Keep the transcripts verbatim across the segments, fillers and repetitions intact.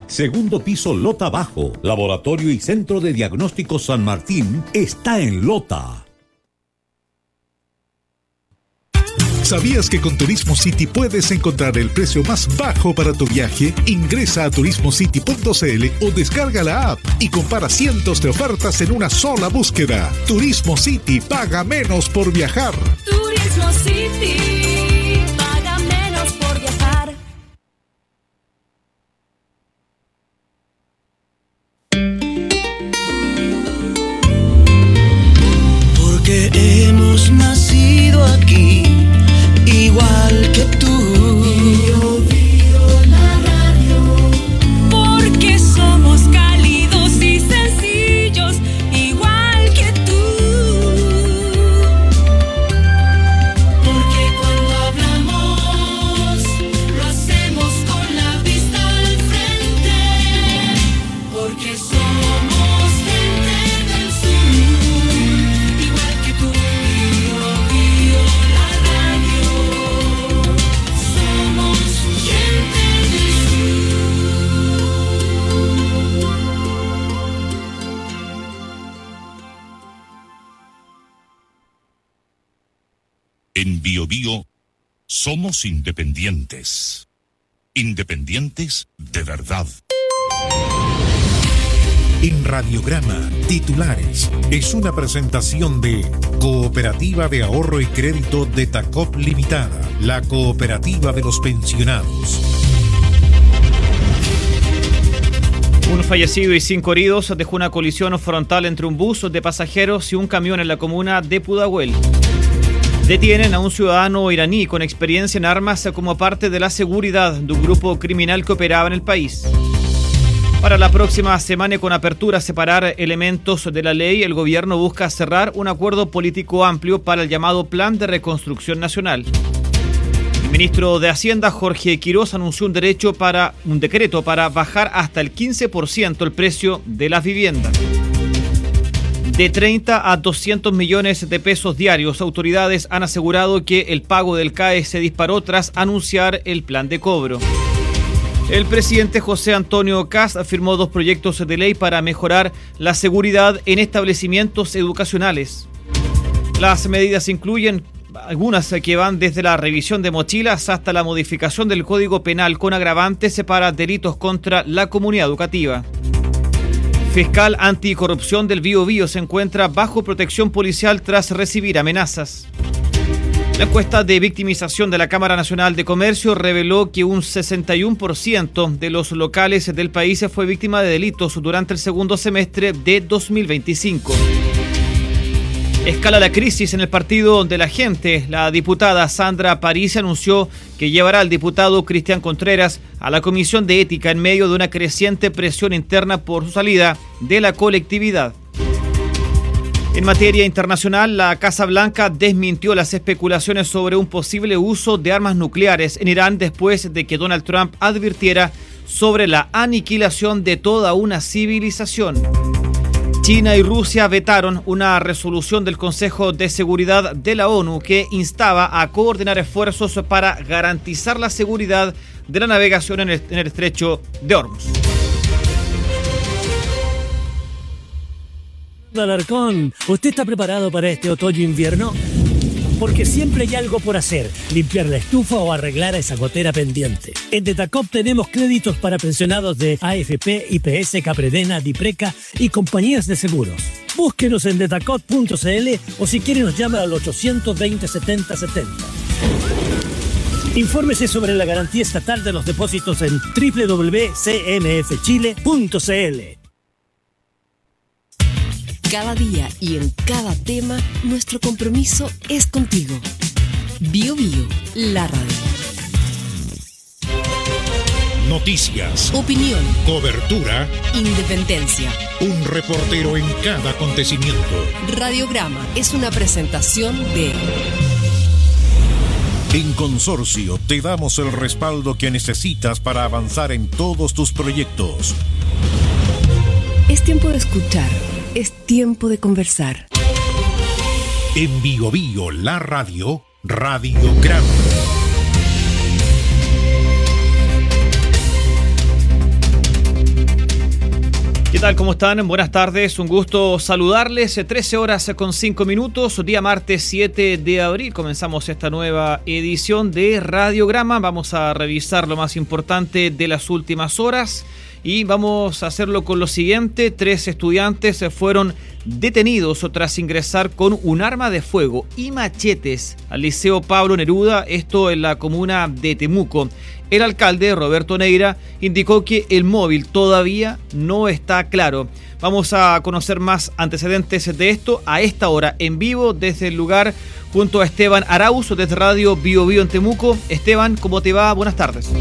segundo piso Lota Bajo. Laboratorio y Centro de Diagnóstico San Martín está en Lota. ¿Sabías que con Turismo City puedes encontrar el precio más bajo para tu viaje? Ingresa a turismo city punto c l o descarga la app y compara cientos de ofertas en una sola búsqueda. Turismo City, paga menos por viajar. Turismo City, paga menos por viajar. Porque hemos nacido aquí, igual que tú. Bio, Bio, la radio. Porque somos cálidos y sencillos, igual que tú. Porque cuando hablamos, lo hacemos con la vista al frente. Porque somos gente del sur, igual que tú. Bio, Bio, la radio. Somos gente del sur. En Bio Bio somos independientes. Independientes de verdad. En Radiograma, titulares. Es una presentación de Cooperativa de Ahorro y Crédito de Tacop Limitada, la cooperativa de los pensionados. Un fallecido y cinco heridos dejó una colisión frontal entre un bus de pasajeros y un camión en la comuna de Pudahuel. Detienen a un ciudadano iraní con experiencia en armas como parte de la seguridad de un grupo criminal que operaba en el país. Para la próxima semana y con apertura a separar elementos de la ley, el gobierno busca cerrar un acuerdo político amplio para el llamado Plan de Reconstrucción Nacional. El ministro de Hacienda, Jorge Quirós, anunció un derecho para un decreto para bajar hasta el quince por ciento el precio de las viviendas. De treinta a doscientos millones de pesos diarios, autoridades han asegurado que el pago del C A E se disparó tras anunciar el plan de cobro. El presidente José Antonio Kast firmó dos proyectos de ley para mejorar la seguridad en establecimientos educacionales. Las medidas incluyen algunas que van desde la revisión de mochilas hasta la modificación del Código Penal con agravantes para delitos contra la comunidad educativa. Fiscal anticorrupción del Bío Bío se encuentra bajo protección policial tras recibir amenazas. La encuesta de victimización de la Cámara Nacional de Comercio reveló que un sesenta y uno por ciento de los locales del país fue víctima de delitos durante el segundo semestre de dos mil veinticinco. Escala la crisis en el Partido de la Gente. La diputada Sandra París anunció que llevará al diputado Cristian Contreras a la Comisión de Ética en medio de una creciente presión interna por su salida de la colectividad. En materia internacional, la Casa Blanca desmintió las especulaciones sobre un posible uso de armas nucleares en Irán después de que Donald Trump advirtiera sobre la aniquilación de toda una civilización. China y Rusia vetaron una resolución del Consejo de Seguridad de la ONU que instaba a coordinar esfuerzos para garantizar la seguridad de la navegación en el, en el estrecho de Hormuz. Alarcón, ¿usted está preparado para este otoño-invierno? Porque siempre hay algo por hacer, limpiar la estufa o arreglar esa gotera pendiente. En Detacop tenemos créditos para pensionados de A F P, I P S, Capredena, Dipreca y compañías de seguros. Búsquenos en detacop punto c l o si quiere nos llama al ochocientos veinte setenta setenta. Infórmese sobre la garantía estatal de los depósitos en doble u doble u doble u punto c m f chile punto c l. Cada día y en cada tema, nuestro compromiso es contigo. Bio Bio, la radio. Noticias. Opinión. Cobertura. Independencia. Un reportero en cada acontecimiento. Radiograma es una presentación de... En Consorcio te damos el respaldo que necesitas para avanzar en todos tus proyectos. Es tiempo de escuchar. Es tiempo de conversar. En Bio Bio, la radio, Radiograma. ¿Qué tal? ¿Cómo están? Buenas tardes, un gusto saludarles. trece horas con cinco minutos, día martes siete de abril. Comenzamos esta nueva edición de Radiograma. Vamos a revisar lo más importante de las últimas horas y vamos a hacerlo con lo siguiente. Tres estudiantes fueron detenidos tras ingresar con un arma de fuego y machetes al Liceo Pablo Neruda, esto en la comuna de Temuco. El alcalde, Roberto Neira, indicó que el móvil todavía no está claro. Vamos a conocer más antecedentes de esto a esta hora, en vivo desde el lugar, junto a Esteban Arauz, desde Radio Bio Bio en Temuco. Esteban, ¿cómo te va? Buenas tardes.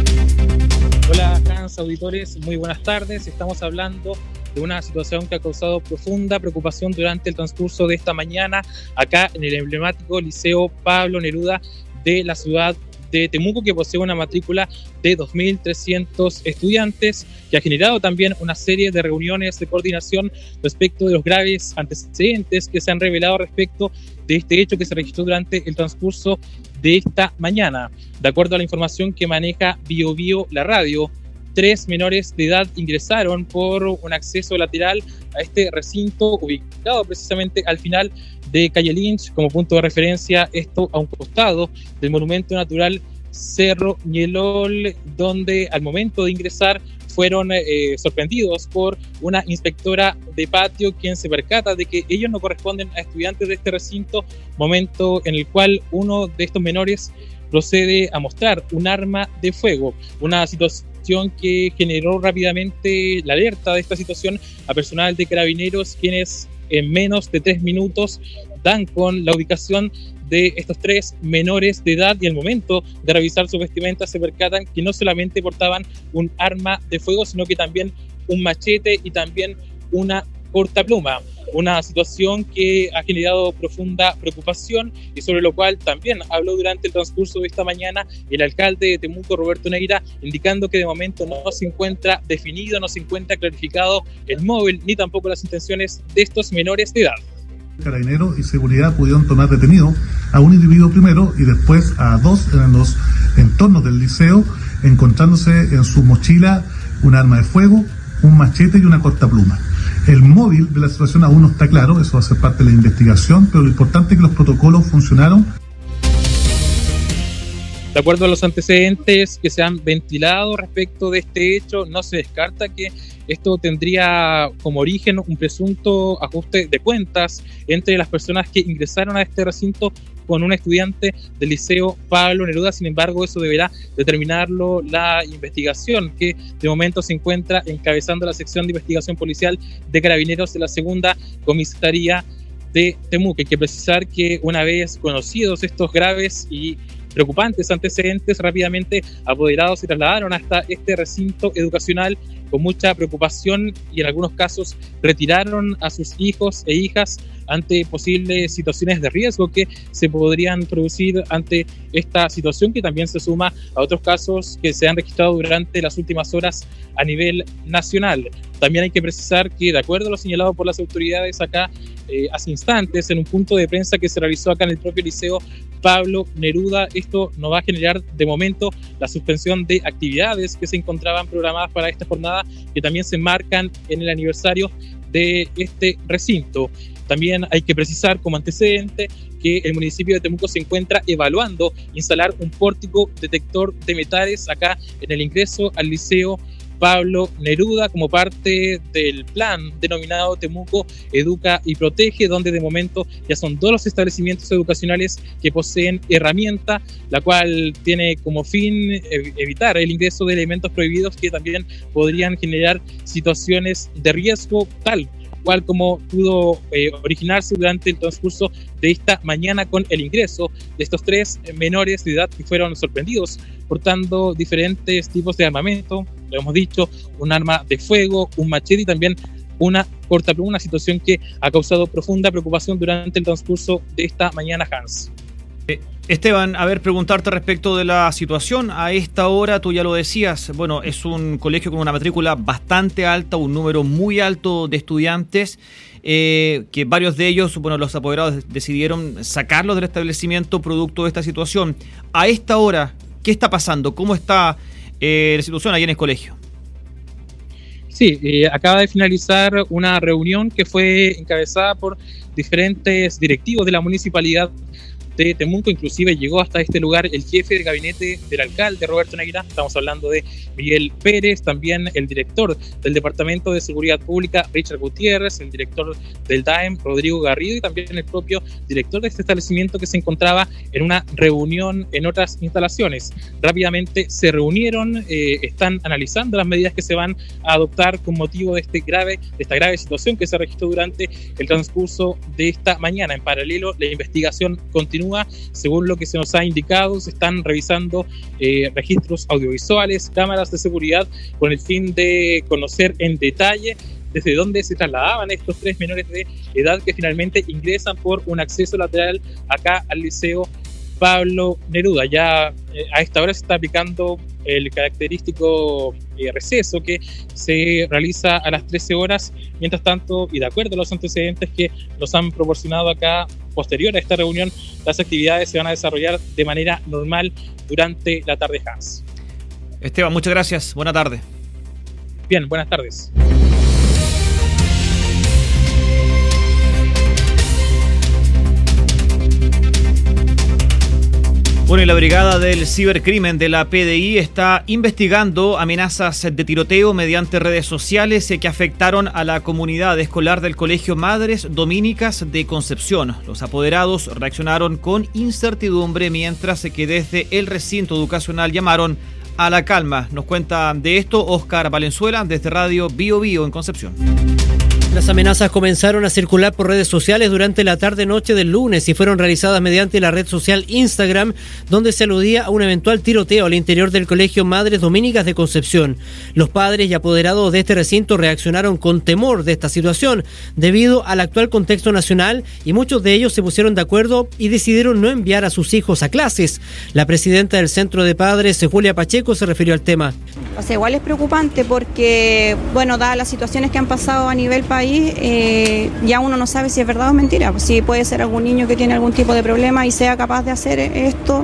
Hola, Hans, auditores, muy buenas tardes. Estamos hablando de una situación que ha causado profunda preocupación durante el transcurso de esta mañana acá en el emblemático Liceo Pablo Neruda de la ciudad de Temuco, que posee una matrícula de dos mil trescientos estudiantes, que ha generado también una serie de reuniones de coordinación respecto de los graves antecedentes que se han revelado respecto de este hecho que se registró durante el transcurso de esta mañana. De acuerdo a la información que maneja Bio Bio la radio, tres menores de edad ingresaron por un acceso lateral a este recinto ubicado precisamente al final de Calle Lynch, como punto de referencia, esto a un costado del monumento natural Cerro Ñelol, donde al momento de ingresar fueron eh, sorprendidos por una inspectora de patio, quien se percata de que ellos no corresponden a estudiantes de este recinto, momento en el cual uno de estos menores procede a mostrar un arma de fuego, una situación que generó rápidamente la alerta de esta situación a personal de Carabineros, quienes en menos de tres minutos dan con la ubicación de estos tres menores de edad, y al momento de revisar su vestimenta se percatan que no solamente portaban un arma de fuego, sino que también un machete y también una cortapluma. Una situación que ha generado profunda preocupación y sobre lo cual también habló durante el transcurso de esta mañana el alcalde de Temuco, Roberto Neira, indicando que de momento no se encuentra definido, no se encuentra clarificado el móvil ni tampoco las intenciones de estos menores de edad. Carabineros y seguridad pudieron tomar detenido a un individuo primero y después a dos en los entornos del liceo, encontrándose en su mochila un arma de fuego, un machete y una cortapluma. El móvil de la situación aún no está claro, eso va a ser parte de la investigación, pero lo importante es que los protocolos funcionaron. De acuerdo a los antecedentes que se han ventilado respecto de este hecho, no se descarta que esto tendría como origen un presunto ajuste de cuentas entre las personas que ingresaron a este recinto con un estudiante del Liceo Pablo Neruda. Sin embargo, eso deberá determinarlo la investigación, que de momento se encuentra encabezando la sección de investigación policial de Carabineros de la segunda comisaría de Temuco. Hay que precisar que una vez conocidos estos graves y preocupantes antecedentes, rápidamente apoderados se trasladaron hasta este recinto educacional con mucha preocupación y en algunos casos retiraron a sus hijos e hijas ante posibles situaciones de riesgo que se podrían producir ante esta situación, que también se suma a otros casos que se han registrado durante las últimas horas a nivel nacional. También hay que precisar que, de acuerdo a lo señalado por las autoridades acá eh, hace instantes, en un punto de prensa que se realizó acá en el propio Liceo Pablo Neruda, esto no va a generar de momento la suspensión de actividades que se encontraban programadas para esta jornada, que también se marcan en el aniversario de este recinto. También hay que precisar como antecedente que el municipio de Temuco se encuentra evaluando instalar un pórtico detector de metales acá en el ingreso al Liceo Pablo Neruda como parte del plan denominado Temuco Educa y Protege, donde de momento ya son dos los establecimientos educacionales que poseen herramienta, la cual tiene como fin evitar el ingreso de elementos prohibidos que también podrían generar situaciones de riesgo, tal cual como pudo eh, originarse durante el transcurso de esta mañana con el ingreso de estos tres menores de edad que fueron sorprendidos portando diferentes tipos de armamento, lo hemos dicho, un arma de fuego, un machete y también una cortapluma, una situación que ha causado profunda preocupación durante el transcurso de esta mañana, Hans. Esteban, a ver, preguntarte respecto de la situación. A esta hora, tú ya lo decías, bueno, es un colegio con una matrícula bastante alta, un número muy alto de estudiantes, eh, que varios de ellos, bueno, los apoderados decidieron sacarlos del establecimiento producto de esta situación. A esta hora, ¿qué está pasando? ¿Cómo está eh, la situación ahí en el colegio? Sí, eh, acaba de finalizar una reunión que fue encabezada por diferentes directivos de la municipalidad de Temuco. Inclusive llegó hasta este lugar el jefe de gabinete del alcalde Roberto Naguirá, estamos hablando de Miguel Pérez, también el director del Departamento de Seguridad Pública Richard Gutiérrez, el director del D A E M Rodrigo Garrido y también el propio director de este establecimiento que se encontraba en una reunión en otras instalaciones. Rápidamente se reunieron, eh, están analizando las medidas que se van a adoptar con motivo de, este grave, de esta grave situación que se registró durante el transcurso de esta mañana. En paralelo, la investigación continúa. Según lo que se nos ha indicado, se están revisando eh, registros audiovisuales, cámaras de seguridad, con el fin de conocer en detalle desde dónde se trasladaban estos tres menores de edad que finalmente ingresan por un acceso lateral acá al Liceo Pablo Neruda. Ya eh, a esta hora se está aplicando el característico eh, receso que se realiza a las trece horas. Mientras tanto, y de acuerdo a los antecedentes que nos han proporcionado acá, posterior a esta reunión, las actividades se van a desarrollar de manera normal durante la tarde, Hans. Esteban, muchas gracias. Buena tarde. Bien, buenas tardes. Bueno, y la Brigada del Cibercrimen de la P D I está investigando amenazas de tiroteo mediante redes sociales que afectaron a la comunidad escolar del Colegio Madres Dominicas de Concepción. Los apoderados reaccionaron con incertidumbre, mientras que desde el recinto educacional llamaron a la calma. Nos cuenta de esto Óscar Valenzuela desde Radio Bio Bio en Concepción. Las amenazas comenzaron a circular por redes sociales durante la tarde-noche del lunes y fueron realizadas mediante la red social Instagram, donde se aludía a un eventual tiroteo al interior del Colegio Madres Dominicas de Concepción. Los padres y apoderados de este recinto reaccionaron con temor de esta situación debido al actual contexto nacional, y muchos de ellos se pusieron de acuerdo y decidieron no enviar a sus hijos a clases. La presidenta del Centro de Padres, Julia Pacheco, se refirió al tema. O sea, igual es preocupante porque, bueno, dadas las situaciones que han pasado a nivel país, eh, ya uno no sabe si es verdad o es mentira. Pues sí, puede ser algún niño que tiene algún tipo de problema y sea capaz de hacer esto,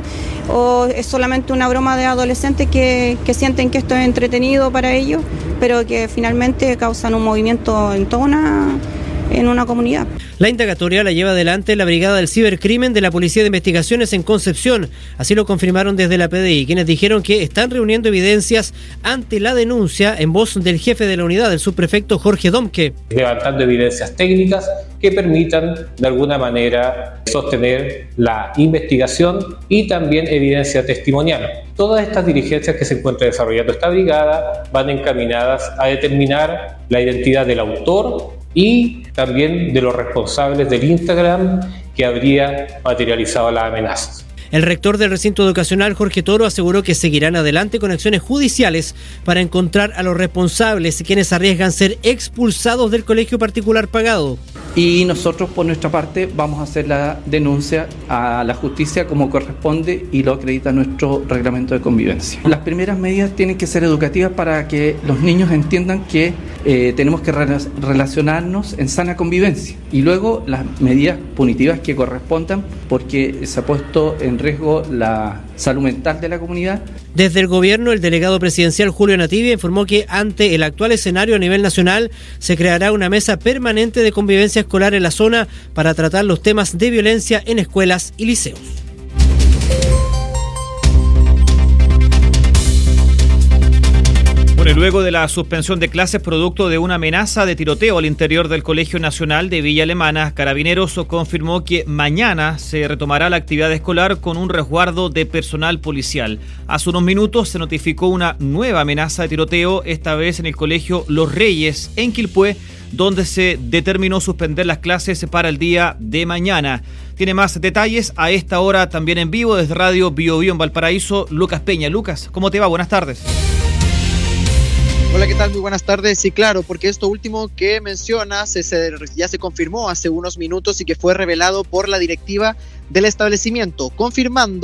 o es solamente una broma de adolescentes que, que sienten que esto es entretenido para ellos, pero que finalmente causan un movimiento en toda una... en una comunidad. La indagatoria la lleva adelante la Brigada del Cibercrimen de la Policía de Investigaciones en Concepción. Así lo confirmaron desde la P D I, quienes dijeron que están reuniendo evidencias ante la denuncia en voz del jefe de la unidad, el subprefecto Jorge Domke. Levantando evidencias técnicas que permitan de alguna manera sostener la investigación y también evidencia testimonial. Todas estas diligencias que se encuentra desarrollando esta brigada van encaminadas a determinar la identidad del autor y también de los responsables del Instagram que habría materializado las amenazas. El rector del recinto educacional, Jorge Toro, aseguró que seguirán adelante con acciones judiciales para encontrar a los responsables, quienes arriesgan ser expulsados del colegio particular pagado. Y nosotros, por nuestra parte, vamos a hacer la denuncia a la justicia como corresponde y lo acredita nuestro reglamento de convivencia. Las primeras medidas tienen que ser educativas para que los niños entiendan que eh, tenemos que re- relacionarnos en sana convivencia, y luego las medidas punitivas que correspondan, porque se ha puesto en riesgo la salud mental de la comunidad. Desde el gobierno, el delegado presidencial Julio Nativia informó que ante el actual escenario a nivel nacional se creará una mesa permanente de convivencia escolar en la zona para tratar los temas de violencia en escuelas y liceos. Bueno, y luego de la suspensión de clases producto de una amenaza de tiroteo al interior del Colegio Nacional de Villa Alemana, Carabineros confirmó que mañana se retomará la actividad escolar con un resguardo de personal policial. Hace unos minutos se notificó una nueva amenaza de tiroteo, esta vez en el Colegio Los Reyes, en Quilpué, donde se determinó suspender las clases para el día de mañana. Tiene más detalles a esta hora también en vivo desde Radio Bio Bio en Valparaíso, Lucas Peña. Lucas, ¿cómo te va? Buenas tardes. Hola, ¿qué tal? Muy buenas tardes. Sí, claro, porque esto último que mencionas se, se, ya se confirmó hace unos minutos y que fue revelado por la directiva del establecimiento, confirmando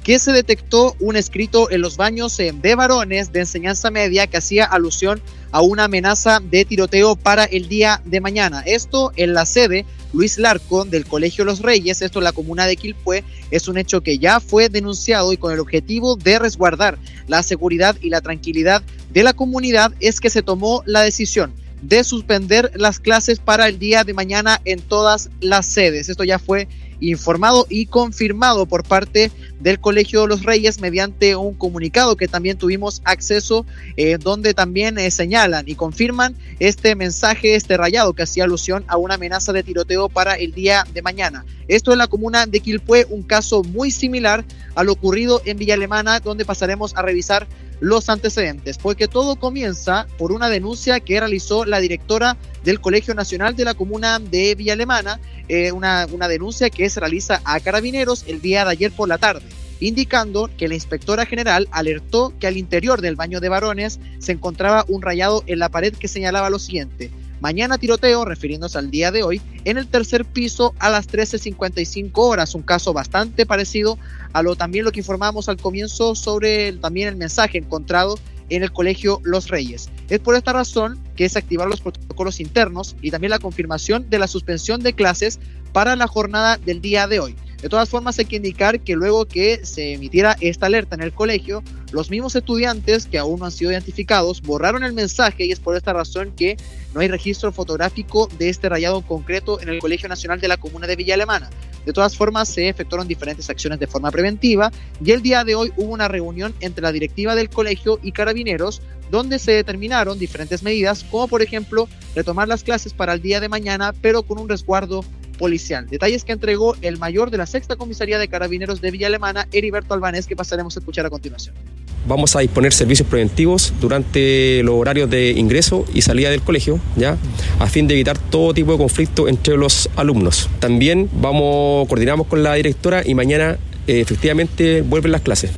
que se detectó un escrito en los baños de varones de enseñanza media que hacía alusión a una amenaza de tiroteo para el día de mañana. Esto en la sede Luis Larco del Colegio Los Reyes, esto en la comuna de Quilpué. Es un hecho que ya fue denunciado y con el objetivo de resguardar la seguridad y la tranquilidad de la comunidad es que se tomó la decisión de suspender las clases para el día de mañana en todas las sedes. Esto ya fue informado y confirmado por parte del Colegio Los Reyes mediante un comunicado que también tuvimos acceso, eh, donde también eh, señalan y confirman este mensaje, este rayado que hacía alusión a una amenaza de tiroteo para el día de mañana. Esto en la comuna de Quilpué, un caso muy similar a lo ocurrido en Villa Alemana, donde pasaremos a revisar los antecedentes, porque todo comienza por una denuncia que realizó la directora del Colegio Nacional de la comuna de Villa Alemana, eh, una, una denuncia que se realiza a Carabineros el día de ayer por la tarde, indicando que la inspectora general alertó que al interior del baño de varones se encontraba un rayado en la pared que señalaba lo siguiente: mañana tiroteo, refiriéndose al día de hoy, en el tercer piso a las trece cincuenta y cinco horas, un caso bastante parecido a lo también lo que informamos al comienzo sobre el, también el mensaje encontrado en el Colegio Los Reyes. Es por esta razón que se activaron los protocolos internos y también la confirmación de la suspensión de clases para la jornada del día de hoy. De todas formas, hay que indicar que luego que se emitiera esta alerta en el colegio, los mismos estudiantes que aún no han sido identificados borraron el mensaje y es por esta razón que no hay registro fotográfico de este rayado en concreto en el Colegio Nacional de la comuna de Villa Alemana. De todas formas, se efectuaron diferentes acciones de forma preventiva y el día de hoy hubo una reunión entre la directiva del colegio y Carabineros donde se determinaron diferentes medidas, como por ejemplo retomar las clases para el día de mañana, pero con un resguardo policial. Detalles que entregó el mayor de la sexta comisaría de Carabineros de Villa Alemana, Heriberto Albanés, que pasaremos a escuchar a continuación. Vamos a disponer servicios preventivos durante los horarios de ingreso y salida del colegio, ¿ya? A fin de evitar todo tipo de conflicto entre los alumnos. También vamos, coordinamos con la directora y mañana eh, efectivamente vuelven las clases.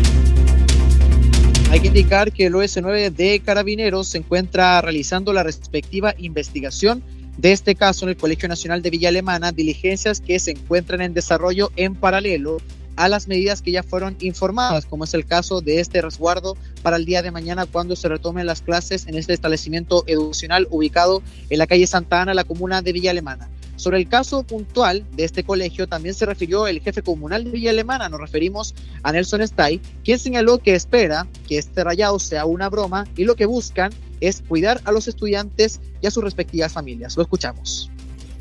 Hay que indicar que el O S nueve de Carabineros se encuentra realizando la respectiva investigación de este caso en el Colegio Nacional de Villa Alemana, diligencias que se encuentran en desarrollo en paralelo a las medidas que ya fueron informadas, como es el caso de este resguardo para el día de mañana cuando se retomen las clases en este establecimiento educacional ubicado en la calle Santa Ana, la comuna de Villa Alemana. Sobre el caso puntual de este colegio también se refirió el jefe comunal de Villa Alemana, nos referimos a Nelson Stay, quien señaló que espera que este rayado sea una broma y lo que buscan es cuidar a los estudiantes y a sus respectivas familias. Lo escuchamos.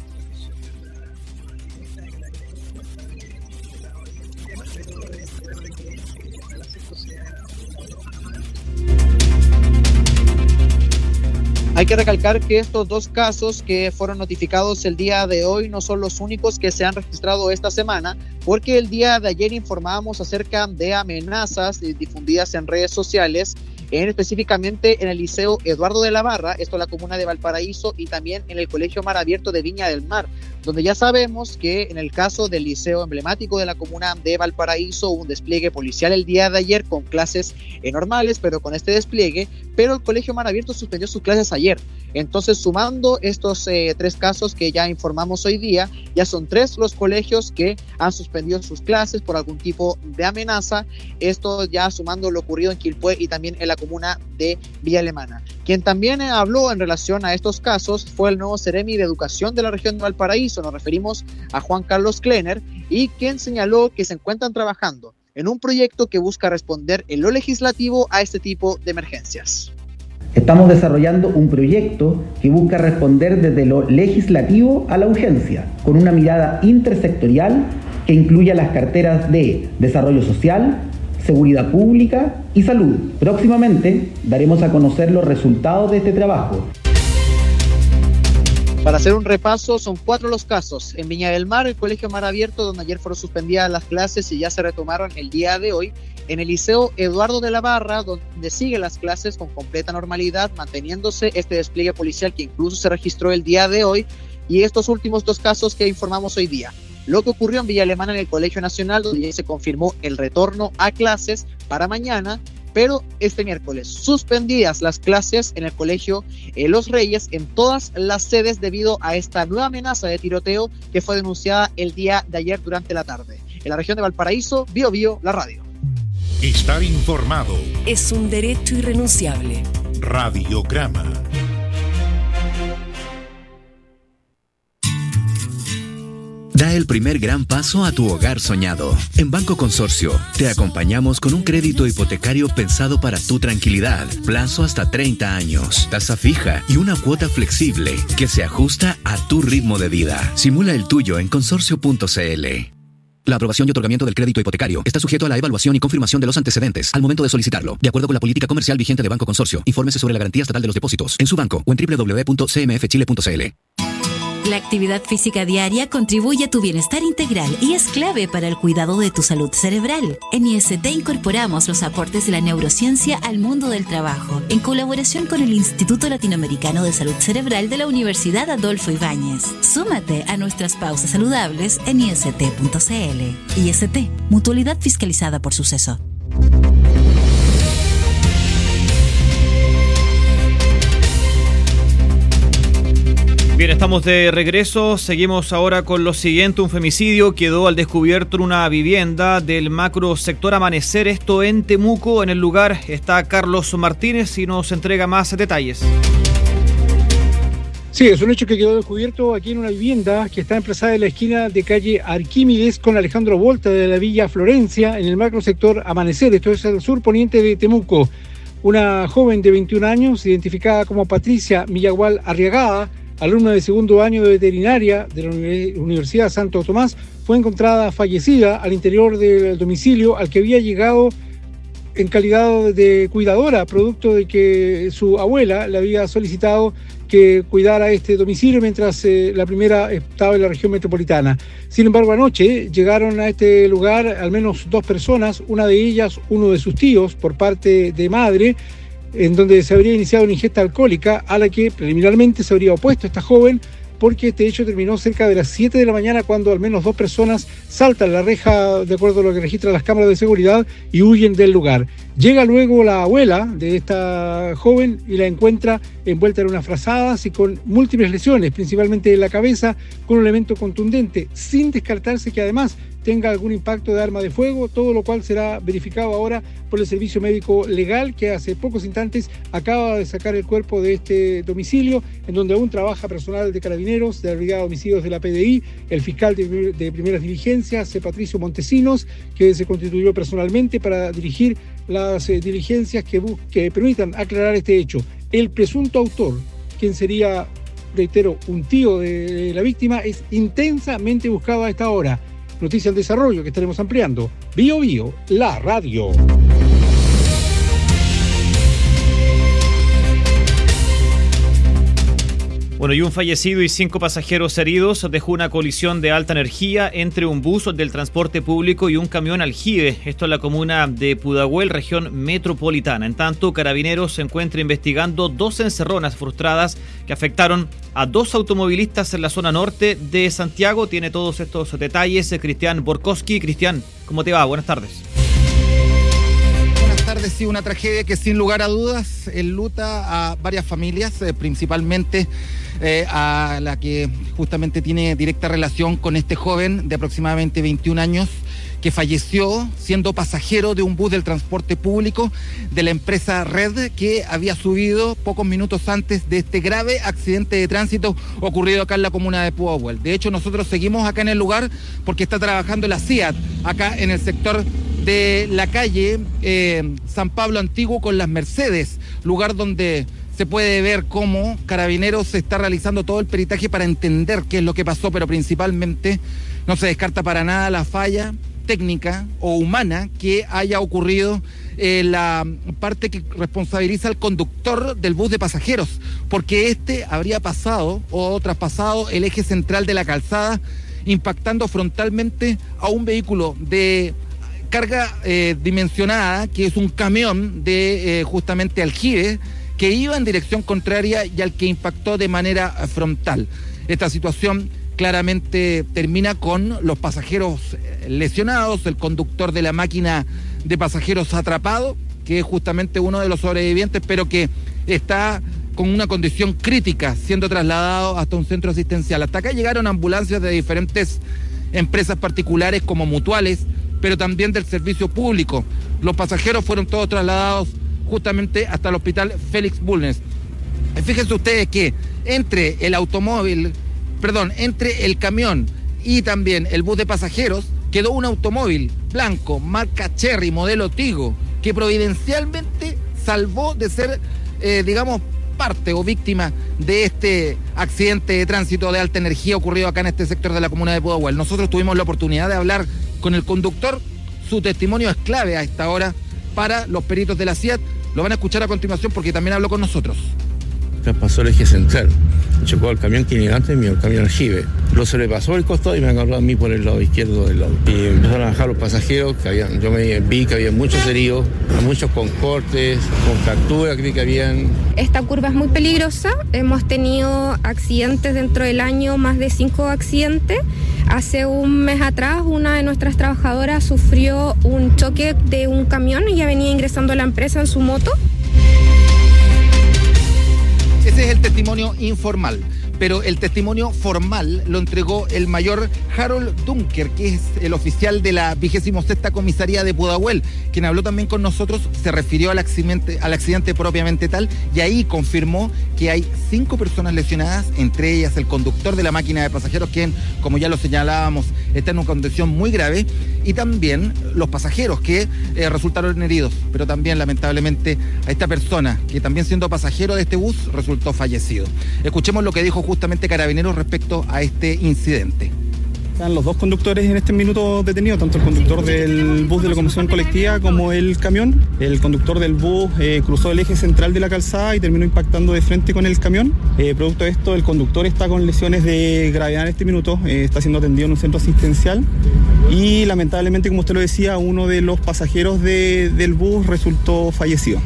Hay que recalcar que estos dos casos que fueron notificados el día de hoy no son los únicos que se han registrado esta semana, porque el día de ayer informábamos acerca de amenazas difundidas en redes sociales, en específicamente en el Liceo Eduardo de la Barra, esto en la comuna de Valparaíso, y también en el Colegio Mar Abierto de Viña del Mar, donde ya sabemos que en el caso del liceo emblemático de la comuna de Valparaíso hubo un despliegue policial el día de ayer con clases normales, pero con este despliegue, pero el Colegio Mar Abierto suspendió sus clases ayer. Entonces, sumando estos eh, tres casos que ya informamos hoy día, ya son tres los colegios que han suspendido sus clases por algún tipo de amenaza, esto ya sumando lo ocurrido en Quilpué y también en la comuna de Villa Alemana. Quien también eh, habló en relación a estos casos fue el nuevo Seremi de Educación de la región de Valparaíso, nos referimos a Juan Carlos Klenner, y quien señaló que se encuentran trabajando en un proyecto que busca responder en lo legislativo a este tipo de emergencias. Estamos desarrollando un proyecto que busca responder desde lo legislativo a la urgencia, con una mirada intersectorial que incluya las carteras de desarrollo social, seguridad pública y salud. Próximamente daremos a conocer los resultados de este trabajo. Para hacer un repaso, son cuatro los casos. En Viña del Mar, el Colegio Mar Abierto, donde ayer fueron suspendidas las clases y ya se retomaron el día de hoy. En el Liceo Eduardo de la Barra, donde siguen las clases con completa normalidad, manteniéndose este despliegue policial que incluso se registró el día de hoy. Y estos últimos dos casos que informamos hoy día. Lo que ocurrió en Villa Alemana en el Colegio Nacional, donde ya se confirmó el retorno a clases para mañana, pero este miércoles suspendidas las clases en el Colegio eh, Los Reyes en todas las sedes debido a esta nueva amenaza de tiroteo que fue denunciada el día de ayer durante la tarde. En la región de Valparaíso, Bio Bio, la radio. Estar informado. Es un derecho irrenunciable. Radiograma. Da el primer gran paso a tu hogar soñado. En Banco Consorcio, te acompañamos con un crédito hipotecario pensado para tu tranquilidad. Plazo hasta treinta años, tasa fija y una cuota flexible que se ajusta a tu ritmo de vida. Simula el tuyo en consorcio punto c l. La aprobación y otorgamiento del crédito hipotecario está sujeto a la evaluación y confirmación de los antecedentes al momento de solicitarlo, de acuerdo con la política comercial vigente de Banco Consorcio. Infórmese sobre la garantía estatal de los depósitos en su banco o en doble u doble u doble u punto c m f chile punto c l. La actividad física diaria contribuye a tu bienestar integral y es clave para el cuidado de tu salud cerebral. En I S T incorporamos los aportes de la neurociencia al mundo del trabajo, en colaboración con el Instituto Latinoamericano de Salud Cerebral de la Universidad Adolfo Ibáñez. Súmate a nuestras pausas saludables en i s t punto c l. I S T, mutualidad fiscalizada por Suceso. Bien, estamos de regreso. Seguimos ahora con lo siguiente. Un femicidio quedó al descubierto en una vivienda del macro sector Amanecer, esto en Temuco. En el lugar está Carlos Martínez y nos entrega más detalles. Sí, es un hecho que quedó descubierto aquí en una vivienda que está emplazada en la esquina de calle Arquímedes con Alejandro Volta de la Villa Florencia, en el macro sector Amanecer. Esto es al sur poniente de Temuco. Una joven de veintiún años, identificada como Patricia Millagual Arriagada, alumna de segundo año de veterinaria de la Universidad Santo Tomás, fue encontrada fallecida al interior del domicilio al que había llegado en calidad de cuidadora, producto de que su abuela le había solicitado que cuidara este domicilio mientras eh, la primera estaba en la región metropolitana. Sin embargo, anoche llegaron a este lugar al menos dos personas, una de ellas uno de sus tíos por parte de madre, en donde se habría iniciado una ingesta alcohólica a la que preliminarmente se habría opuesto esta joven, porque este hecho terminó cerca de las siete de la mañana cuando al menos dos personas saltan la reja, de acuerdo a lo que registran las cámaras de seguridad, y huyen del lugar. Llega luego la abuela de esta joven y la encuentra envuelta en unas frazadas y con múltiples lesiones, principalmente en la cabeza, con un elemento contundente, sin descartarse que además tenga algún impacto de arma de fuego, todo lo cual será verificado ahora por el Servicio Médico Legal, que hace pocos instantes acaba de sacar el cuerpo de este domicilio, en donde aún trabaja personal de Carabineros, de la Brigada de Homicidios de la P D I, el fiscal de, de primeras diligencias, Patricio Montesinos, que se constituyó personalmente para dirigir las eh, diligencias que, que permitan aclarar este hecho. El presunto autor, quien sería, reitero, un tío de, de la víctima, es intensamente buscado a esta hora. Noticia en desarrollo que estaremos ampliando. Bio Bio, la radio. Bueno, y un fallecido y cinco pasajeros heridos dejó una colisión de alta energía entre un bus del transporte público y un camión aljibe. Esto en la comuna de Pudahuel, región metropolitana. En tanto, Carabineros se encuentra investigando dos encerronas frustradas que afectaron a dos automovilistas en la zona norte de Santiago. Tiene todos estos detalles Cristian Borkowski. Cristian, ¿cómo te va? Buenas tardes. Buenas tardes, sí, una tragedia que sin lugar a dudas enluta a varias familias, eh, principalmente eh, a la que justamente tiene directa relación con este joven de aproximadamente veintiún años que falleció siendo pasajero de un bus del transporte público de la empresa Red, que había subido pocos minutos antes de este grave accidente de tránsito ocurrido acá en la comuna de Pudahuel. De hecho, nosotros seguimos acá en el lugar porque está trabajando la C I A T acá en el sector de la calle eh, San Pablo Antiguo con las Mercedes, lugar donde se puede ver cómo Carabineros se está realizando todo el peritaje para entender qué es lo que pasó, pero principalmente no se descarta para nada la falla técnica o humana que haya ocurrido en la parte que responsabiliza al conductor del bus de pasajeros, porque este habría pasado o traspasado el eje central de la calzada, impactando frontalmente a un vehículo de carga eh, dimensionada, que es un camión de eh, justamente aljibe, que iba en dirección contraria y al que impactó de manera frontal. Esta situación claramente termina con los pasajeros lesionados, el conductor de la máquina de pasajeros atrapado, que es justamente uno de los sobrevivientes, pero que está con una condición crítica, siendo trasladado hasta un centro asistencial. Hasta acá llegaron ambulancias de diferentes empresas particulares como mutuales, pero también del servicio público. Los pasajeros fueron todos trasladados justamente hasta el hospital Félix Bulnes. Fíjense ustedes que entre el automóvil, perdón, entre el camión y también el bus de pasajeros quedó un automóvil blanco, marca Cherry, modelo Tigo, que providencialmente salvó de ser, eh, digamos, parte o víctima de este accidente de tránsito de alta energía ocurrido acá en este sector de la comuna de Pudahuel. Nosotros tuvimos la oportunidad de hablar con el conductor. Su testimonio es clave a esta hora para los peritos de la C I A T. Lo van a escuchar a continuación porque también habló con nosotros. Pasó el eje central, chocó al camión que venía antes mío, el camión aljibe. Lo sobrepasó el costado y me agarró a mí por el lado izquierdo del lado. Y empezaron a bajar los pasajeros, que habían, yo me vi que había muchos heridos, muchos con cortes, con fracturas que vi que habían. Esta curva es muy peligrosa, hemos tenido accidentes dentro del año, más de cinco accidentes. Hace un mes atrás una de nuestras trabajadoras sufrió un choque de un camión y ya venía ingresando a la empresa en su moto. Ese es el testimonio informal, pero el testimonio formal lo entregó el mayor Harold Dunker, que es el oficial de la vigésima sexta comisaría de Pudahuel, quien habló también con nosotros, se refirió al accidente, al accidente propiamente tal, y ahí confirmó que hay cinco personas lesionadas, entre ellas el conductor de la máquina de pasajeros, quien, como ya lo señalábamos, está en una condición muy grave, y también los pasajeros que eh, resultaron heridos, pero también lamentablemente a esta persona, que también siendo pasajero de este bus, resultó fallecido. Escuchemos lo que dijo justamente Carabineros respecto a este incidente. Están los dos conductores en este minuto detenidos, tanto el conductor del bus de locomoción colectiva como el camión. El conductor del bus eh, cruzó el eje central de la calzada y terminó impactando de frente con el camión. Eh, producto de esto, el conductor está con lesiones de gravedad en este minuto, eh, está siendo atendido en un centro asistencial y lamentablemente, como usted lo decía, uno de los pasajeros de, del bus resultó fallecido.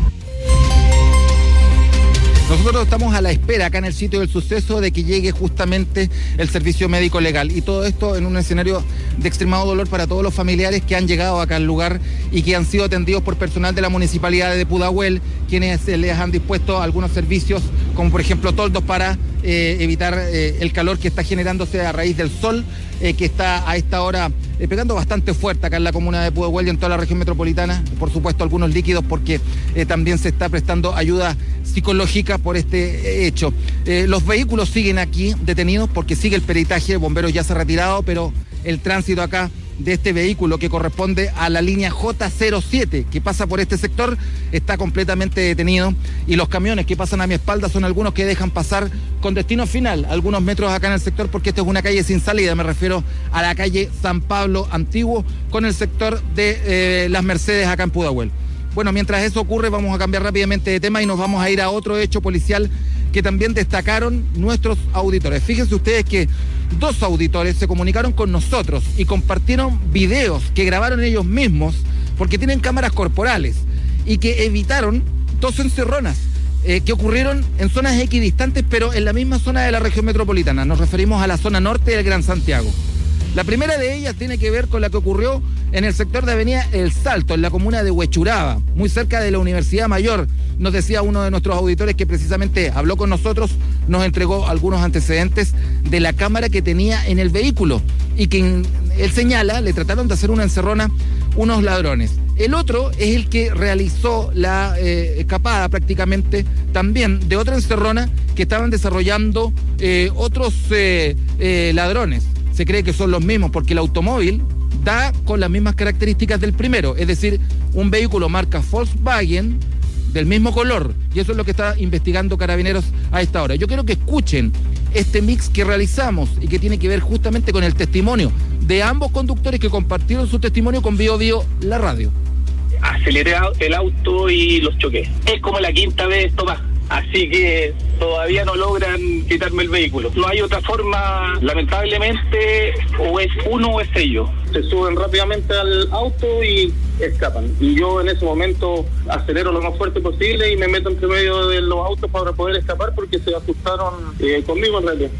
Nosotros estamos a la espera acá en el sitio del suceso de que llegue justamente el servicio médico legal, y todo esto en un escenario de extremado dolor para todos los familiares que han llegado acá al lugar y que han sido atendidos por personal de la municipalidad de Pudahuel, quienes les han dispuesto algunos servicios como por ejemplo toldos para eh, evitar eh, el calor que está generándose a raíz del sol eh, que está a esta hora eh, pegando bastante fuerte acá en la comuna de Pudahuel y en toda la región metropolitana. Por supuesto algunos líquidos porque eh, también se está prestando ayuda psicológica por este hecho. Eh, los vehículos siguen aquí detenidos porque sigue el peritaje, bomberos ya se ha retirado, pero el tránsito acá de este vehículo que corresponde a la línea J cero siete que pasa por este sector está completamente detenido, y los camiones que pasan a mi espalda son algunos que dejan pasar con destino final algunos metros acá en el sector, porque esta es una calle sin salida, me refiero a la calle San Pablo Antiguo con el sector de eh, Las Mercedes acá en Pudahuel. Bueno, mientras eso ocurre vamos a cambiar rápidamente de tema y nos vamos a ir a otro hecho policial que también destacaron nuestros auditores. Fíjense ustedes que dos auditores se comunicaron con nosotros y compartieron videos que grabaron ellos mismos porque tienen cámaras corporales y que evitaron dos encerronas eh, que ocurrieron en zonas equidistantes pero en la misma zona de la región metropolitana. Nos referimos a la zona norte del Gran Santiago. La primera de ellas tiene que ver con la que ocurrió en el sector de Avenida El Salto, en la comuna de Huechuraba, muy cerca de la Universidad Mayor. Nos decía uno de nuestros auditores que precisamente habló con nosotros, nos entregó algunos antecedentes de la cámara que tenía en el vehículo y que él señala, le trataron de hacer una encerrona unos ladrones. El otro es el que realizó la eh, escapada prácticamente también de otra encerrona que estaban desarrollando eh, otros eh, eh, ladrones. Se cree que son los mismos porque el automóvil da con las mismas características del primero, es decir, un vehículo marca Volkswagen del mismo color, y eso es lo que está investigando Carabineros a esta hora. Yo quiero que escuchen este mix que realizamos y que tiene que ver justamente con el testimonio de ambos conductores que compartieron su testimonio con Bio Bio, la radio. Aceleré el auto y los choqué. Es como la quinta vez esto más. Así que todavía no logran quitarme el vehículo. No hay otra forma, lamentablemente, o es uno o es ellos. Se suben rápidamente al auto y escapan. Y yo en ese momento acelero lo más fuerte posible y me meto entre medio de los autos para poder escapar porque se asustaron eh, conmigo en realidad.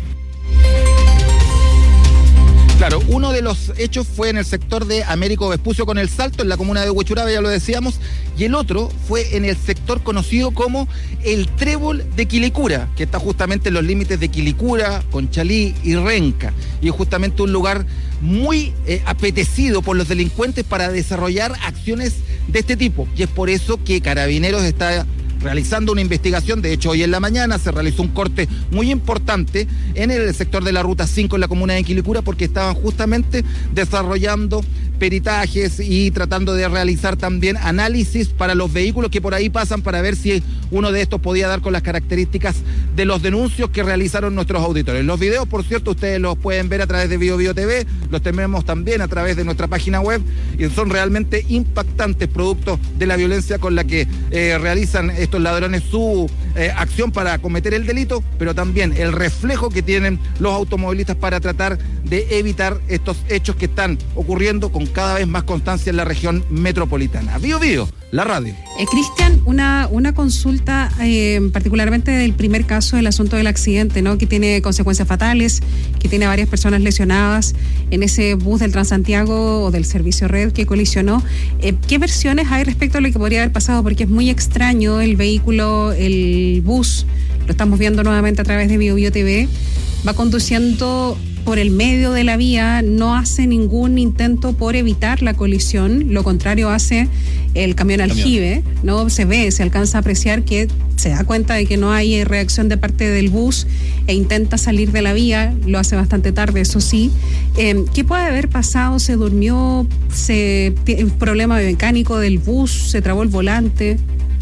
Claro, uno de los hechos fue en el sector de Américo Vespucio con El Salto, en la comuna de Huechuraba, ya lo decíamos, y el otro fue en el sector conocido como el Trébol de Quilicura, que está justamente en los límites de Quilicura, Conchalí y Renca, y es justamente un lugar muy eh, apetecido por los delincuentes para desarrollar acciones de este tipo. Y es por eso que Carabineros está realizando una investigación. De hecho, hoy en la mañana se realizó un corte muy importante en el sector de la Ruta cinco en la comuna de Quilicura, porque estaban justamente desarrollando peritajes y tratando de realizar también análisis para los vehículos que por ahí pasan, para ver si uno de estos podía dar con las características de los denuncios que realizaron nuestros auditores. Los videos, por cierto, ustedes los pueden ver a través de Bio Bio T V, los tenemos también a través de nuestra página web, y son realmente impactantes, producto de la violencia con la que eh, realizan estos ladrones su eh, acción para cometer el delito, pero también el reflejo que tienen los automovilistas para tratar de evitar estos hechos que están ocurriendo con cada vez más constancia en la región metropolitana. Bio Bio, la radio. Eh, Cristian, una, una consulta eh, particularmente del primer caso, el asunto del accidente, ¿no? Que tiene consecuencias fatales, que tiene varias personas lesionadas en ese bus del Transantiago o del Servicio Red que colisionó. Eh, ¿Qué versiones hay respecto a lo que podría haber pasado? Porque es muy extraño el vehículo, el bus, lo estamos viendo nuevamente a través de Bio Bio T V, va conduciendo por el medio de la vía, no hace ningún intento por evitar la colisión, lo contrario hace el camión aljibe, ¿no? Se ve, se alcanza a apreciar que se da cuenta de que no hay reacción de parte del bus e intenta salir de la vía, lo hace bastante tarde, eso sí. Eh, ¿Qué puede haber pasado? ¿Se durmió? ¿Se un problema mecánico del bus? ¿Se trabó el volante?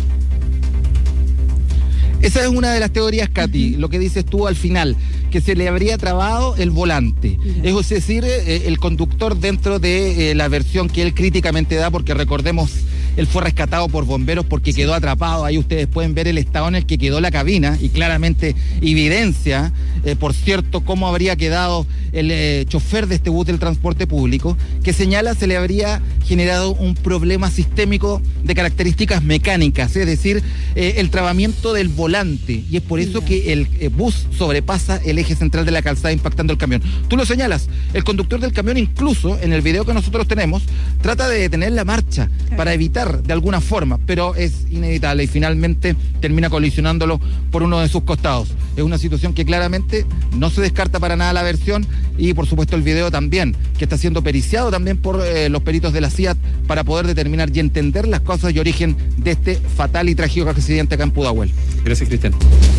Esa es una de las teorías, Katy, uh-huh. Lo que dices tú al final, que se le habría trabado el volante. Uh-huh. Es decir, eh, el conductor dentro de eh, la versión que él críticamente da, porque recordemos, él fue rescatado por bomberos porque quedó atrapado. Ahí ustedes pueden ver el estado en el que quedó la cabina y claramente evidencia, eh, por cierto, cómo habría quedado el eh, chofer de este bus del transporte público, que señala se le habría generado un problema sistémico de características mecánicas, es decir, eh, el trabamiento del volante, y es por eso que el eh, bus sobrepasa el eje central de la calzada impactando el camión. Tú lo señalas, el conductor del camión incluso en el video que nosotros tenemos trata de detener la marcha para evitar de alguna forma, pero es inevitable y finalmente termina colisionándolo por uno de sus costados. Es una situación que claramente no se descarta para nada la versión, y por supuesto el video también, que está siendo periciado también por eh, los peritos de la C I A T para poder determinar y entender las causas y origen de este fatal y trágico accidente acá en Pudahuel. Gracias, Cristian.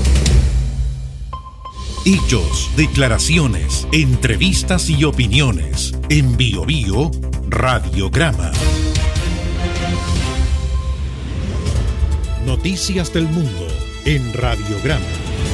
Hechos, declaraciones, entrevistas y opiniones en Bio Bio Radiograma. Noticias del mundo en Radiograma.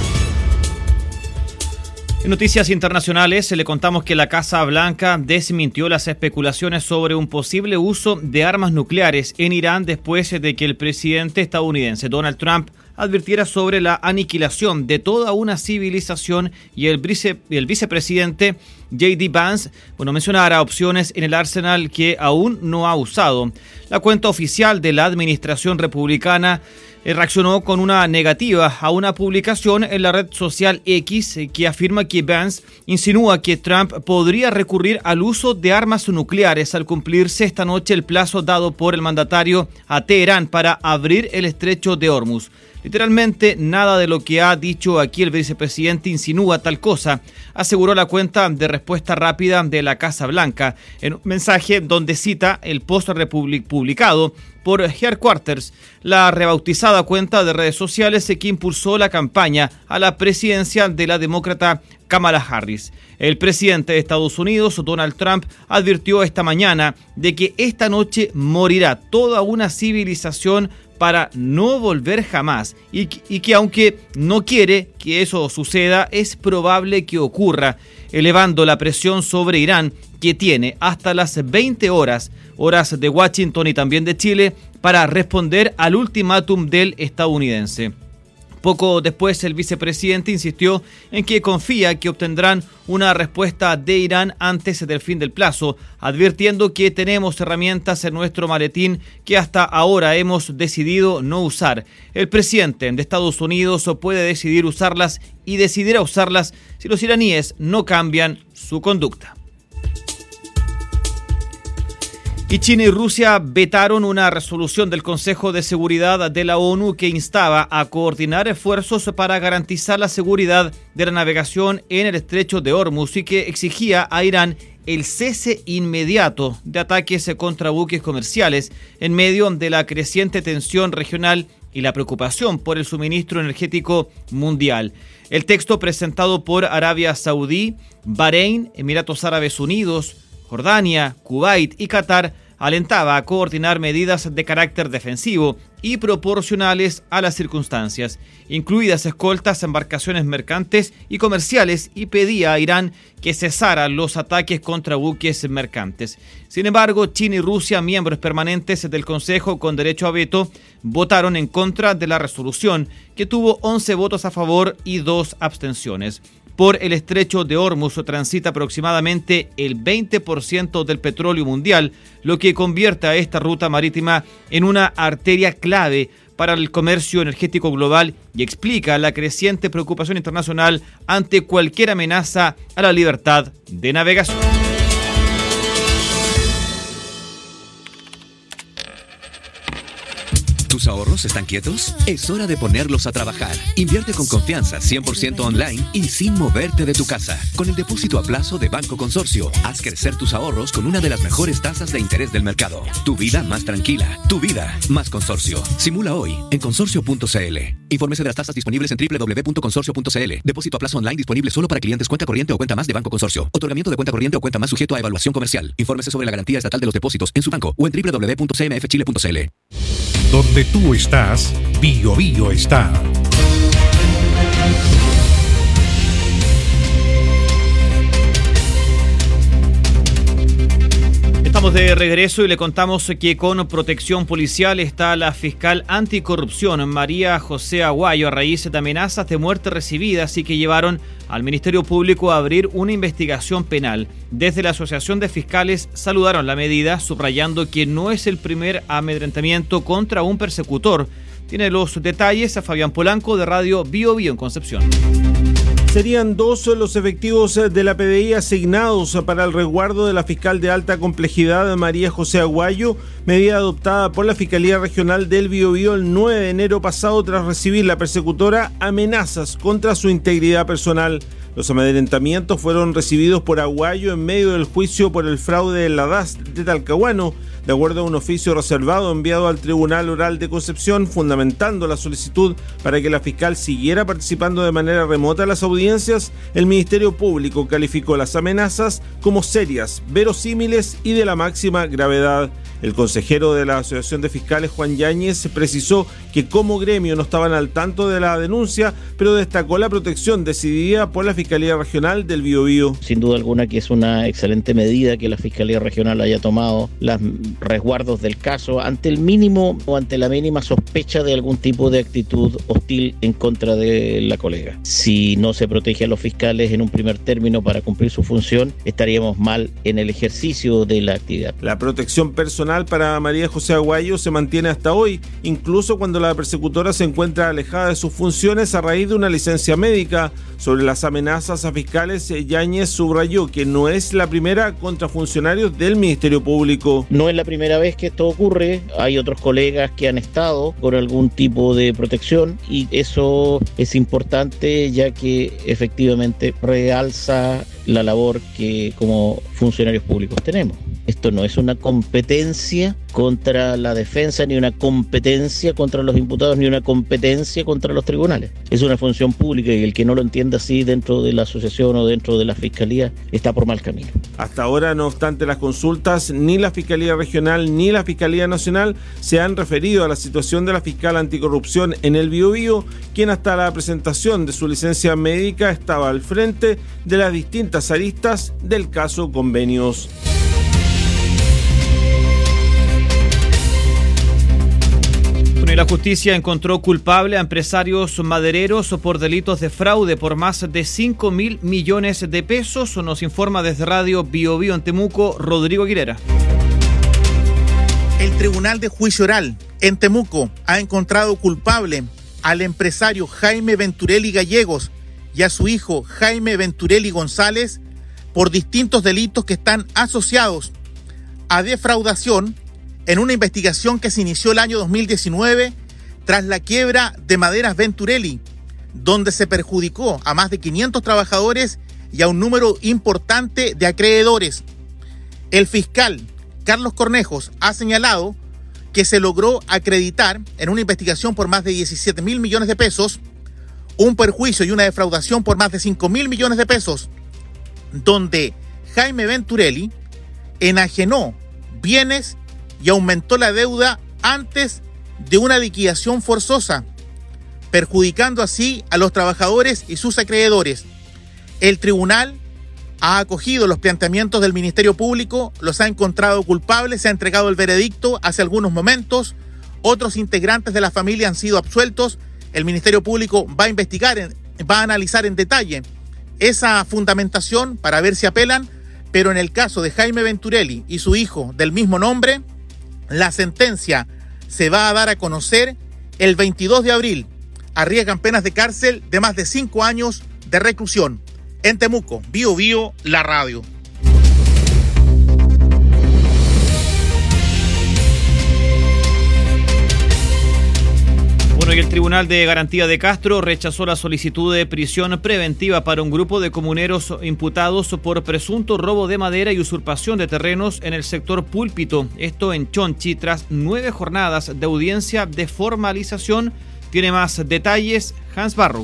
En noticias internacionales le contamos que la Casa Blanca desmintió las especulaciones sobre un posible uso de armas nucleares en Irán después de que el presidente estadounidense Donald Trump advirtiera sobre la aniquilación de toda una civilización y el, vice, el vicepresidente J D Vance, bueno, mencionara opciones en el arsenal que aún no ha usado. La cuenta oficial de la administración republicana reaccionó con una negativa a una publicación en la red social X que afirma que Vance insinúa que Trump podría recurrir al uso de armas nucleares al cumplirse esta noche el plazo dado por el mandatario a Teherán para abrir el estrecho de Hormuz. Literalmente nada de lo que ha dicho aquí el vicepresidente insinúa tal cosa, aseguró la cuenta de respuesta rápida de la Casa Blanca en un mensaje donde cita el post publicado por Headquarters, la rebautizada cuenta de redes sociales que impulsó la campaña a la presidencia de la demócrata Kamala Harris. El presidente de Estados Unidos, Donald Trump, advirtió esta mañana de que esta noche morirá toda una civilización para no volver jamás, y, y que aunque no quiere que eso suceda, es probable que ocurra, elevando la presión sobre Irán, que tiene hasta las veinte horas, horas de Washington y también de Chile, para responder al ultimátum del estadounidense. Poco después, el vicepresidente insistió en que confía que obtendrán una respuesta de Irán antes del fin del plazo, advirtiendo que tenemos herramientas en nuestro maletín que hasta ahora hemos decidido no usar. El presidente de Estados Unidos puede decidir usarlas y decidirá usarlas si los iraníes no cambian su conducta. Y China y Rusia vetaron una resolución del Consejo de Seguridad de la ONU que instaba a coordinar esfuerzos para garantizar la seguridad de la navegación en el estrecho de Hormuz y que exigía a Irán el cese inmediato de ataques contra buques comerciales en medio de la creciente tensión regional y la preocupación por el suministro energético mundial. El texto presentado por Arabia Saudí, Bahrein, Emiratos Árabes Unidos, Jordania, Kuwait y Qatar alentaba a coordinar medidas de carácter defensivo y proporcionales a las circunstancias, incluidas escoltas a embarcaciones mercantes y comerciales, y pedía a Irán que cesara los ataques contra buques mercantes. Sin embargo, China y Rusia, miembros permanentes del Consejo con derecho a veto, votaron en contra de la resolución, que tuvo once votos a favor y dos abstenciones. Por el estrecho de Hormuz transita aproximadamente el veinte por ciento del petróleo mundial, lo que convierte a esta ruta marítima en una arteria clave para el comercio energético global y explica la creciente preocupación internacional ante cualquier amenaza a la libertad de navegación. ¿Tus ahorros están quietos? Es hora de ponerlos a trabajar. Invierte con confianza, cien por ciento online y sin moverte de tu casa. Con el depósito a plazo de Banco Consorcio, haz crecer tus ahorros con una de las mejores tasas de interés del mercado. Tu vida más tranquila, tu vida más Consorcio. Simula hoy en consorcio punto c l. Infórmese de las tasas disponibles en doble u doble u doble u punto consorcio punto c l. Depósito a plazo online disponible solo para clientes cuenta corriente o cuenta más de Banco Consorcio. Otorgamiento de cuenta corriente o cuenta más sujeto a evaluación comercial. Infórmese sobre la garantía estatal de los depósitos en su banco o en doble u doble u doble u punto c m f chile punto c l. Donde tú estás, Bio Bio está. Estamos de regreso y le contamos que con protección policial está la fiscal anticorrupción María José Aguayo a raíz de amenazas de muerte recibidas y que llevaron al Ministerio Público a abrir una investigación penal. Desde la Asociación de Fiscales saludaron la medida, subrayando que no es el primer amedrentamiento contra un persecutor. Tiene los detalles a Fabián Polanco de Radio Bio Bio en Concepción. Serían dos los efectivos de la P D I asignados para el resguardo de la fiscal de alta complejidad María José Aguayo, medida adoptada por la Fiscalía Regional del Biobío el nueve de enero pasado tras recibir la persecutora amenazas contra su integridad personal. Los amedrentamientos fueron recibidos por Aguayo en medio del juicio por el fraude de la D A S de Talcahuano, de acuerdo a un oficio reservado enviado al Tribunal Oral de Concepción, fundamentando la solicitud para que la fiscal siguiera participando de manera remota en las audiencias. El Ministerio Público calificó las amenazas como serias, verosímiles y de la máxima gravedad. El consejero de la Asociación de Fiscales, Juan Yáñez, precisó que como gremio no estaban al tanto de la denuncia, pero destacó la protección decidida por la Fiscalía Regional del Biobío. Sin duda alguna que es una excelente medida que la Fiscalía Regional haya tomado los resguardos del caso ante el mínimo o ante la mínima sospecha de algún tipo de actitud hostil en contra de la colega. Si no se protege a los fiscales en un primer término para cumplir su función, estaríamos mal en el ejercicio de la actividad. La protección personal para María José Aguayo se mantiene hasta hoy, incluso cuando la persecutora se encuentra alejada de sus funciones a raíz de una licencia médica. Sobre las amenazas a fiscales, Yáñez subrayó que no es la primera contra funcionarios del Ministerio Público. No es la primera vez que esto ocurre, hay otros colegas que han estado con algún tipo de protección y eso es importante ya que efectivamente realza la labor que como funcionarios públicos tenemos. Esto no es una competencia contra la defensa, ni una competencia contra los imputados, ni una competencia contra los tribunales. Es una función pública y el que no lo entienda así dentro de la asociación o dentro de la fiscalía está por mal camino. Hasta ahora, no obstante las consultas, ni la Fiscalía Regional ni la Fiscalía Nacional se han referido a la situación de la fiscal anticorrupción en el Biobío, quien hasta la presentación de su licencia médica estaba al frente de las distintas aristas del caso Convenios. La justicia encontró culpable a empresarios madereros por delitos de fraude por más de cinco mil millones de pesos. Nos informa desde Radio Bio Bio en Temuco, Rodrigo Aguilera. El Tribunal de Juicio Oral en Temuco ha encontrado culpable al empresario Jaime Venturelli Gallegos y a su hijo Jaime Venturelli González por distintos delitos que están asociados a defraudación en una investigación que se inició el año dos mil diecinueve tras la quiebra de Maderas Venturelli, donde se perjudicó a más de quinientos trabajadores y a un número importante de acreedores. El fiscal Carlos Cornejos ha señalado que se logró acreditar en una investigación por más de diecisiete mil millones de pesos, un perjuicio y una defraudación por más de cinco mil millones de pesos, donde Jaime Venturelli enajenó bienes y aumentó la deuda antes de una liquidación forzosa, perjudicando así a los trabajadores y sus acreedores. El tribunal ha acogido los planteamientos del Ministerio Público, los ha encontrado culpables, se ha entregado el veredicto hace algunos momentos, otros integrantes de la familia han sido absueltos. El Ministerio Público va a investigar, va a analizar en detalle esa fundamentación para ver si apelan, pero en el caso de Jaime Venturelli y su hijo del mismo nombre, la sentencia se va a dar a conocer el veintidós de abril. Arriesgan penas de cárcel de más de cinco años de reclusión. En Temuco, Bío Bío, la radio. Bueno, y el Tribunal de Garantía de Castro rechazó la solicitud de prisión preventiva para un grupo de comuneros imputados por presunto robo de madera y usurpación de terrenos en el sector Púlpito. Esto en Chonchi, tras nueve jornadas de audiencia de formalización. Tiene más detalles Hans Barrow.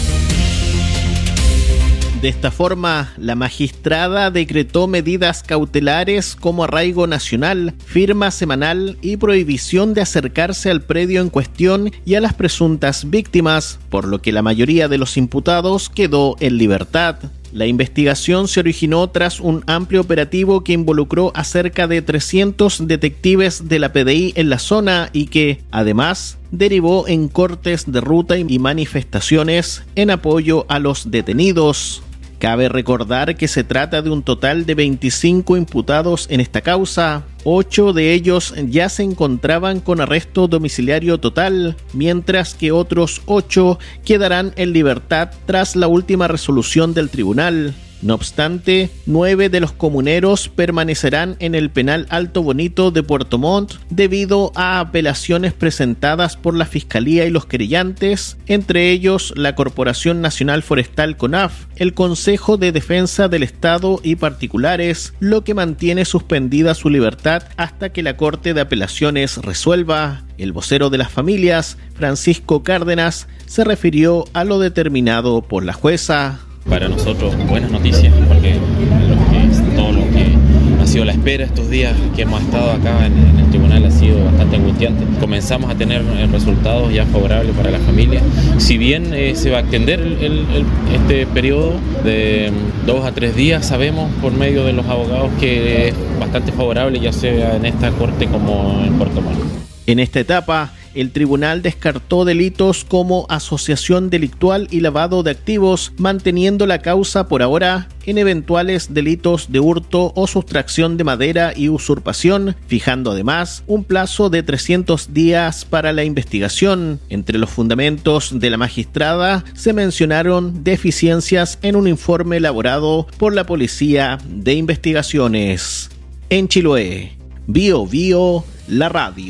De esta forma, la magistrada decretó medidas cautelares como arraigo nacional, firma semanal y prohibición de acercarse al predio en cuestión y a las presuntas víctimas, por lo que la mayoría de los imputados quedó en libertad. La investigación se originó tras un amplio operativo que involucró a cerca de trescientos detectives de la P D I en la zona y que, además, derivó en cortes de ruta y manifestaciones en apoyo a los detenidos. Cabe recordar que se trata de un total de veinticinco imputados en esta causa. Ocho de ellos ya se encontraban con arresto domiciliario total, mientras que otros ocho quedarán en libertad tras la última resolución del tribunal. No obstante, nueve de los comuneros permanecerán en el penal Alto Bonito de Puerto Montt debido a apelaciones presentadas por la Fiscalía y los querellantes, entre ellos la Corporación Nacional Forestal CONAF, el Consejo de Defensa del Estado y particulares, lo que mantiene suspendida su libertad hasta que la Corte de Apelaciones resuelva. El vocero de las familias, Francisco Cárdenas, se refirió a lo determinado por la jueza. Para nosotros, buenas noticias, porque lo que es, todo lo que ha sido la espera estos días que hemos estado acá en, en el tribunal ha sido bastante angustiante. Comenzamos a tener resultados ya favorables para la familia. Si bien eh, se va a extender el, el, el, este periodo de dos a tres días, sabemos por medio de los abogados que es bastante favorable, ya sea en esta corte como en Puerto Montt. En esta etapa, el tribunal descartó delitos como asociación delictual y lavado de activos, manteniendo la causa por ahora en eventuales delitos de hurto o sustracción de madera y usurpación, fijando además un plazo de trescientos días para la investigación. Entre los fundamentos de la magistrada se mencionaron deficiencias en un informe elaborado por la Policía de Investigaciones. En Chiloé, Bío Bío, la radio.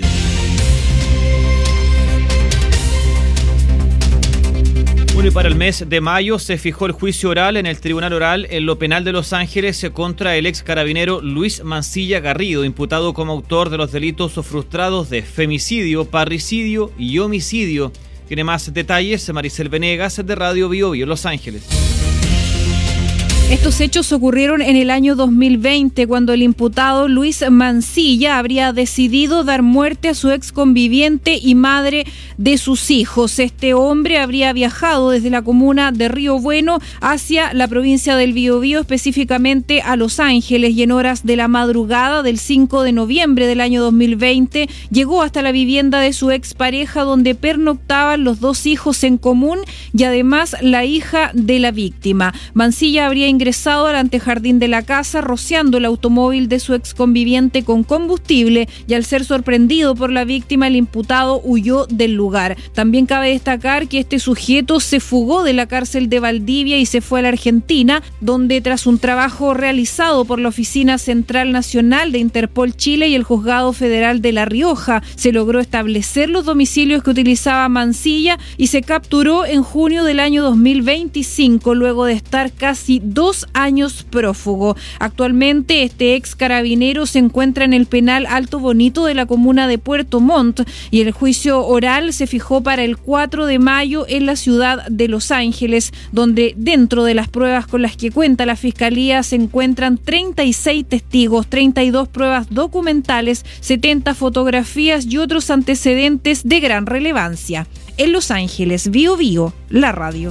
Bueno, y para el mes de mayo se fijó el juicio oral en el Tribunal Oral en lo Penal de Los Ángeles contra el ex carabinero Luis Mancilla Garrido, imputado como autor de los delitos frustrados de femicidio, parricidio y homicidio. Tiene más detalles Maricel Venegas de Radio Bío Bío, Los Ángeles. Estos hechos ocurrieron en el año dos mil veinte, cuando el imputado Luis Mancilla habría decidido dar muerte a su ex conviviente y madre de sus hijos. Este hombre habría viajado desde la comuna de Río Bueno hacia la provincia del Biobío, específicamente a Los Ángeles, y en horas de la madrugada del cinco de noviembre del año dos mil veinte llegó hasta la vivienda de su expareja, donde pernoctaban los dos hijos en común y además la hija de la víctima. Mancilla habría ingresado al antejardín de la casa, rociando el automóvil de su ex conviviente con combustible, y al ser sorprendido por la víctima, el imputado huyó del lugar. También cabe destacar que este sujeto se fugó de la cárcel de Valdivia y se fue a la Argentina, donde tras un trabajo realizado por la Oficina Central Nacional de Interpol Chile y el Juzgado Federal de La Rioja, se logró establecer los domicilios que utilizaba Mancilla y se capturó en junio del año dos mil veinticinco, luego de estar casi dos dos años prófugo. Actualmente este ex carabinero se encuentra en el penal Alto Bonito de la comuna de Puerto Montt y el juicio oral se fijó para el cuatro de mayo en la ciudad de Los Ángeles, donde dentro de las pruebas con las que cuenta la Fiscalía se encuentran treinta y seis testigos, treinta y dos pruebas documentales, setenta fotografías y otros antecedentes de gran relevancia. En Los Ángeles, Bío Bío, la radio.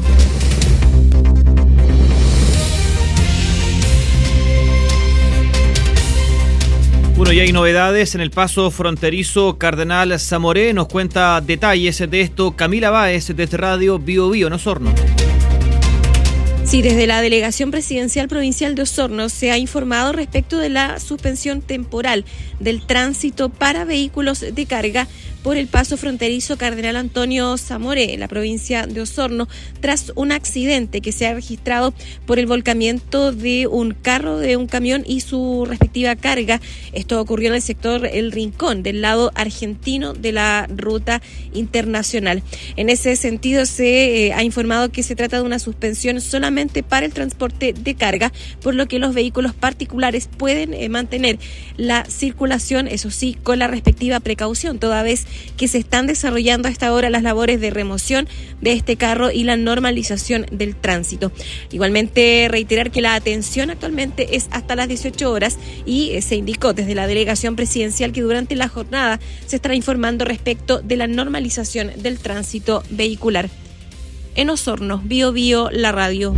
Bueno, y hay novedades en el paso fronterizo Cardenal Zamoré. Nos cuenta detalles de esto Camila Báez desde Radio Bío Bío en Osorno. Sí, desde la Delegación Presidencial Provincial de Osorno se ha informado respecto de la suspensión temporal del tránsito para vehículos de carga por el paso fronterizo Cardenal Antonio Zamoré en la provincia de Osorno tras un accidente que se ha registrado por el volcamiento de un carro de un camión y su respectiva carga. Esto ocurrió en el sector El Rincón, del lado argentino de la ruta internacional. En ese sentido se eh, ha informado que se trata de una suspensión solamente para el transporte de carga, por lo que los vehículos particulares pueden eh, mantener la circulación, eso sí, con la respectiva precaución, toda vez que se están desarrollando a esta hora las labores de remoción de este carro y la normalización del tránsito. Igualmente reiterar que la atención actualmente es hasta las dieciocho horas y eh, se indicó desde la Delegación Presidencial que durante la jornada se estará informando respecto de la normalización del tránsito vehicular. En Osorno, Bío Bío, la radio.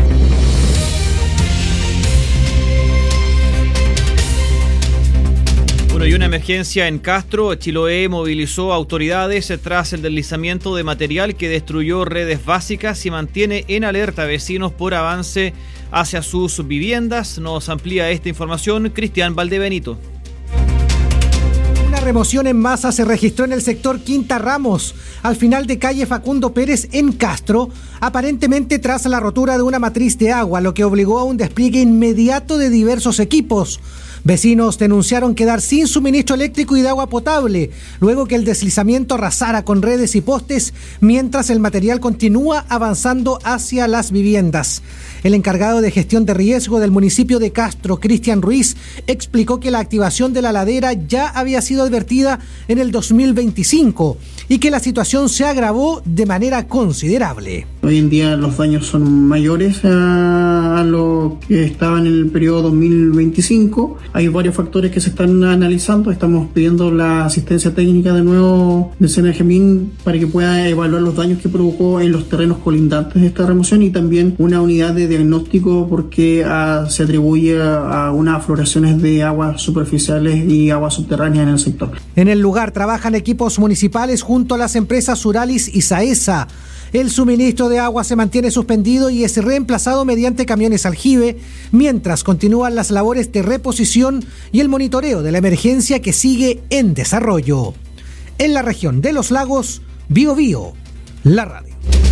Bueno, y una emergencia en Castro. Chiloé movilizó autoridades tras el deslizamiento de material que destruyó redes básicas y mantiene en alerta a vecinos por avance hacia sus viviendas. Nos amplía esta información Cristian Valdebenito. Una remoción en masa se registró en el sector Quinta Ramos, al final de calle Facundo Pérez en Castro, aparentemente tras la rotura de una matriz de agua, lo que obligó a un despliegue inmediato de diversos equipos. Vecinos denunciaron quedar sin suministro eléctrico y de agua potable, luego que el deslizamiento arrasara con redes y postes, mientras el material continúa avanzando hacia las viviendas. El encargado de gestión de riesgo del municipio de Castro, Cristian Ruiz, explicó que la activación de la ladera ya había sido advertida en el dos mil veinticinco y que la situación se agravó de manera considerable. Hoy en día los daños son mayores a, a lo que estaba en el periodo dos mil veinticinco. Hay varios factores que se están analizando. Estamos pidiendo la asistencia técnica de nuevo del Senergemin para que pueda evaluar los daños que provocó en los terrenos colindantes de esta remoción y también una unidad de diagnóstico porque uh, se atribuye a, a unas afloraciones de aguas superficiales y aguas subterráneas en el sector. En el lugar trabajan equipos municipales junto a las empresas Suralis y Saesa. El suministro de agua se mantiene suspendido y es reemplazado mediante camiones aljibe, mientras continúan las labores de reposición y el monitoreo de la emergencia que sigue en desarrollo. En la región de Los Lagos, Bío Bío, la radio.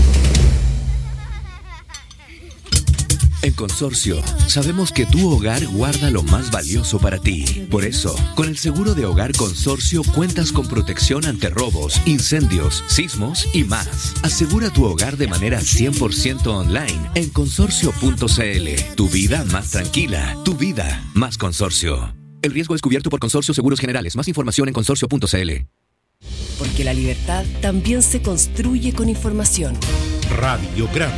En Consorcio, sabemos que tu hogar guarda lo más valioso para ti. Por eso, con el seguro de hogar Consorcio cuentas con protección ante robos, incendios, sismos y más. Asegura tu hogar de manera cien por ciento online en consorcio punto c l. Tu vida más tranquila, tu vida más Consorcio. El riesgo es cubierto por Consorcio Seguros Generales. Más información en consorcio punto c l. Porque la libertad también se construye con información. Radiograma.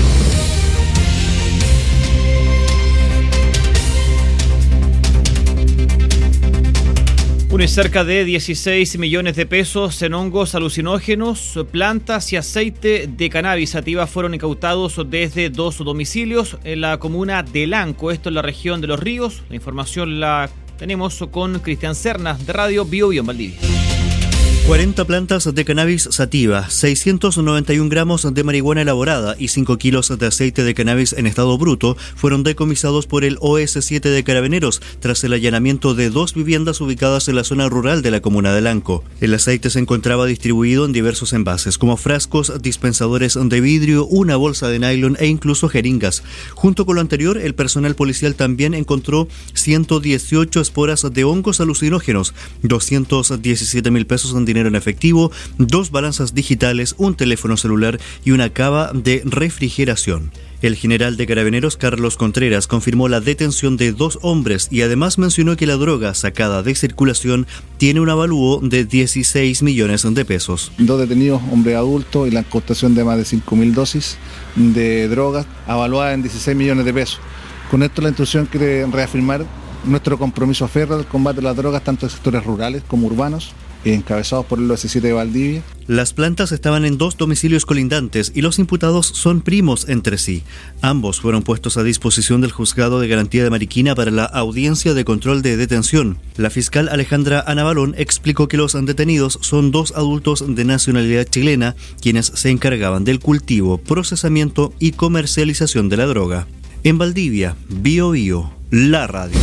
Une cerca de dieciséis millones de pesos en hongos alucinógenos, plantas y aceite de cannabis sativa fueron incautados desde dos domicilios en la comuna de Lanco, esto en la región de Los Ríos. La información la tenemos con Cristian Cernas de Radio Bío Bío en Valdivia. cuarenta plantas de cannabis sativa, seiscientos noventa y un gramos de marihuana elaborada y cinco kilos de aceite de cannabis en estado bruto fueron decomisados por el O S siete de Carabineros tras el allanamiento de dos viviendas ubicadas en la zona rural de la comuna de Lanco. El aceite se encontraba distribuido en diversos envases, como frascos, dispensadores de vidrio, una bolsa de nylon e incluso jeringas. Junto con lo anterior, el personal policial también encontró ciento dieciocho esporas de hongos alucinógenos, doscientos diecisiete mil pesos en dinero dinero en efectivo, dos balanzas digitales, un teléfono celular y una cava de refrigeración. El general de Carabineros, Carlos Contreras, confirmó la detención de dos hombres y además mencionó que la droga sacada de circulación tiene un avalúo de dieciséis millones de pesos. Dos detenidos, hombre adulto, y la incautación de más de cinco mil dosis de drogas, avaluada en dieciséis millones de pesos. Con esto la institución quiere reafirmar nuestro compromiso férreo del combate a las drogas, tanto en sectores rurales como urbanos, encabezados por el O S siete de Valdivia. Las plantas estaban en dos domicilios colindantes y los imputados son primos entre sí. Ambos fueron puestos a disposición del Juzgado de Garantía de Mariquina para la audiencia de control de detención. La fiscal Alejandra Anabalón explicó que los detenidos son dos adultos de nacionalidad chilena, quienes se encargaban del cultivo, procesamiento y comercialización de la droga. En Valdivia, Bio Bio, la radio.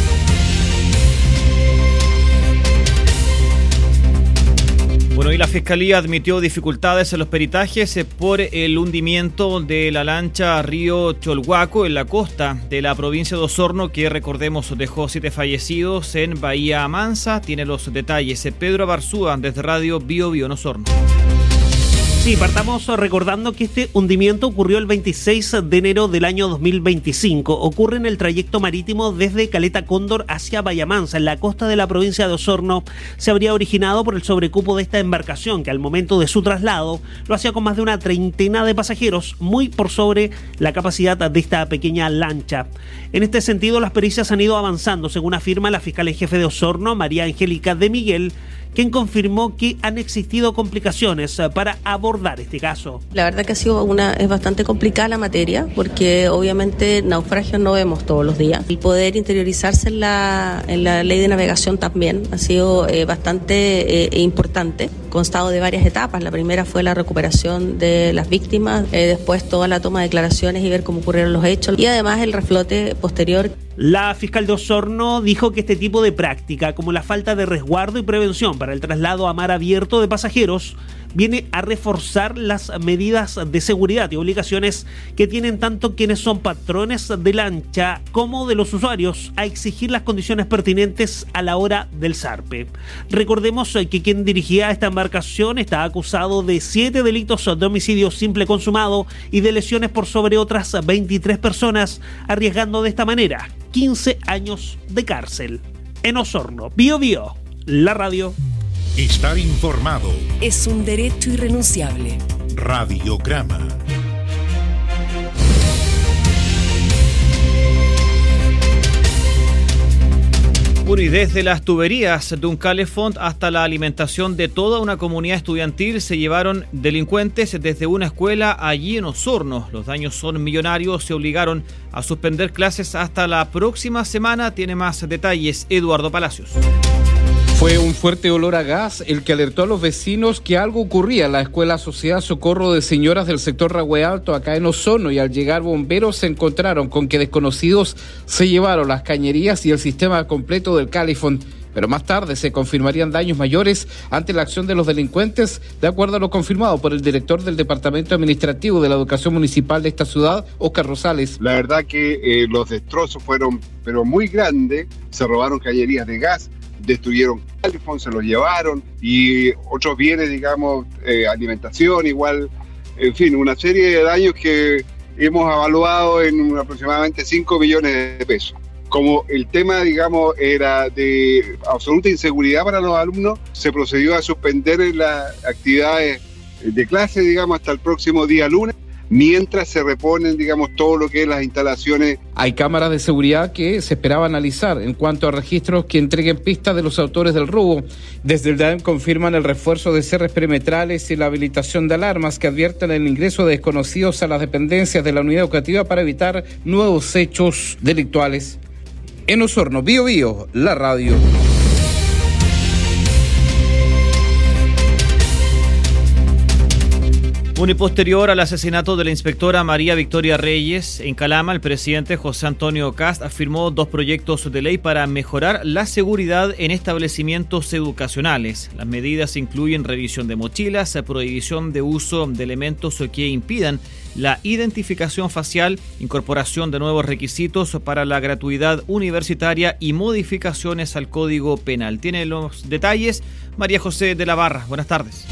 Bueno, y la Fiscalía admitió dificultades en los peritajes por el hundimiento de la lancha Río Cholhuaco en la costa de la provincia de Osorno, que recordemos dejó siete fallecidos en Bahía Mansa. Tiene los detalles Pedro Barzúa desde Radio Bio Bio en Osorno. Sí, partamos recordando que este hundimiento ocurrió el veintiséis de enero del año dos mil veinticinco. Ocurre en el trayecto marítimo desde Caleta Cóndor hacia Bahía Mansa, en la costa de la provincia de Osorno. Se habría originado por el sobrecupo de esta embarcación, que al momento de su traslado lo hacía con más de una treintena de pasajeros, muy por sobre la capacidad de esta pequeña lancha. En este sentido, las pericias han ido avanzando, según afirma la fiscal en jefe de Osorno, María Angélica de Miguel, quien confirmó que han existido complicaciones para abordar este caso. La verdad que ha sido una, es bastante complicada la materia, porque obviamente naufragios no vemos todos los días. El poder interiorizarse en la, en la ley de navegación también ha sido eh, bastante eh, importante, constado de varias etapas. La primera fue la recuperación de las víctimas, eh, después toda la toma de declaraciones y ver cómo ocurrieron los hechos, y además el reflote posterior. La fiscal de Osorno dijo que este tipo de práctica, como la falta de resguardo y prevención para el traslado a mar abierto de pasajeros, viene a reforzar las medidas de seguridad y obligaciones que tienen tanto quienes son patrones de lancha como de los usuarios a exigir las condiciones pertinentes a la hora del zarpe. Recordemos que quien dirigía esta embarcación está acusado de siete delitos de homicidio simple consumado y de lesiones por sobre otras veintitrés personas, arriesgando de esta manera quince años de cárcel. En Osorno, Bio Bio, la radio. Estar informado es un derecho irrenunciable. Radiograma. Bueno, y desde las tuberías de un calefont hasta la alimentación de toda una comunidad estudiantil se llevaron delincuentes desde una escuela allí en Osorno. Los daños son millonarios, se obligaron a suspender clases hasta la próxima semana. Tiene más detalles Eduardo Palacios. Fue un fuerte olor a gas el que alertó a los vecinos que algo ocurría en la Escuela Sociedad Socorro de Señoras del sector Rahue Alto, acá en Osorno, y al llegar bomberos se encontraron con que desconocidos se llevaron las cañerías y el sistema completo del calefón. Pero más tarde se confirmarían daños mayores ante la acción de los delincuentes, de acuerdo a lo confirmado por el director del Departamento Administrativo de la Educación Municipal de esta ciudad, Óscar Rosales. La verdad que eh, los destrozos fueron pero muy grandes, se robaron cañerías de gas, destruyeron calefón, se los llevaron y otros bienes, digamos, eh, alimentación, igual, en fin, una serie de daños que hemos evaluado en aproximadamente cinco millones de pesos. Como el tema, digamos, era de absoluta inseguridad para los alumnos, se procedió a suspender las actividades de clase, digamos, hasta el próximo día lunes, mientras se reponen, digamos, todo lo que es las instalaciones. Hay cámaras de seguridad que se esperaba analizar en cuanto a registros que entreguen pistas de los autores del robo. Desde el D A E M confirman el refuerzo de cierres perimetrales y la habilitación de alarmas que advierten el ingreso de desconocidos a las dependencias de la unidad educativa para evitar nuevos hechos delictuales. En Osorno, Bio Bio, la radio. Bueno, y posterior al asesinato de la inspectora María Victoria Reyes en Calama, el presidente José Antonio Kast firmó dos proyectos de ley para mejorar la seguridad en establecimientos educacionales. Las medidas incluyen revisión de mochilas, prohibición de uso de elementos que impidan la identificación facial, incorporación de nuevos requisitos para la gratuidad universitaria y modificaciones al Código Penal. Tiene los detalles María José de la Barra. Buenas tardes.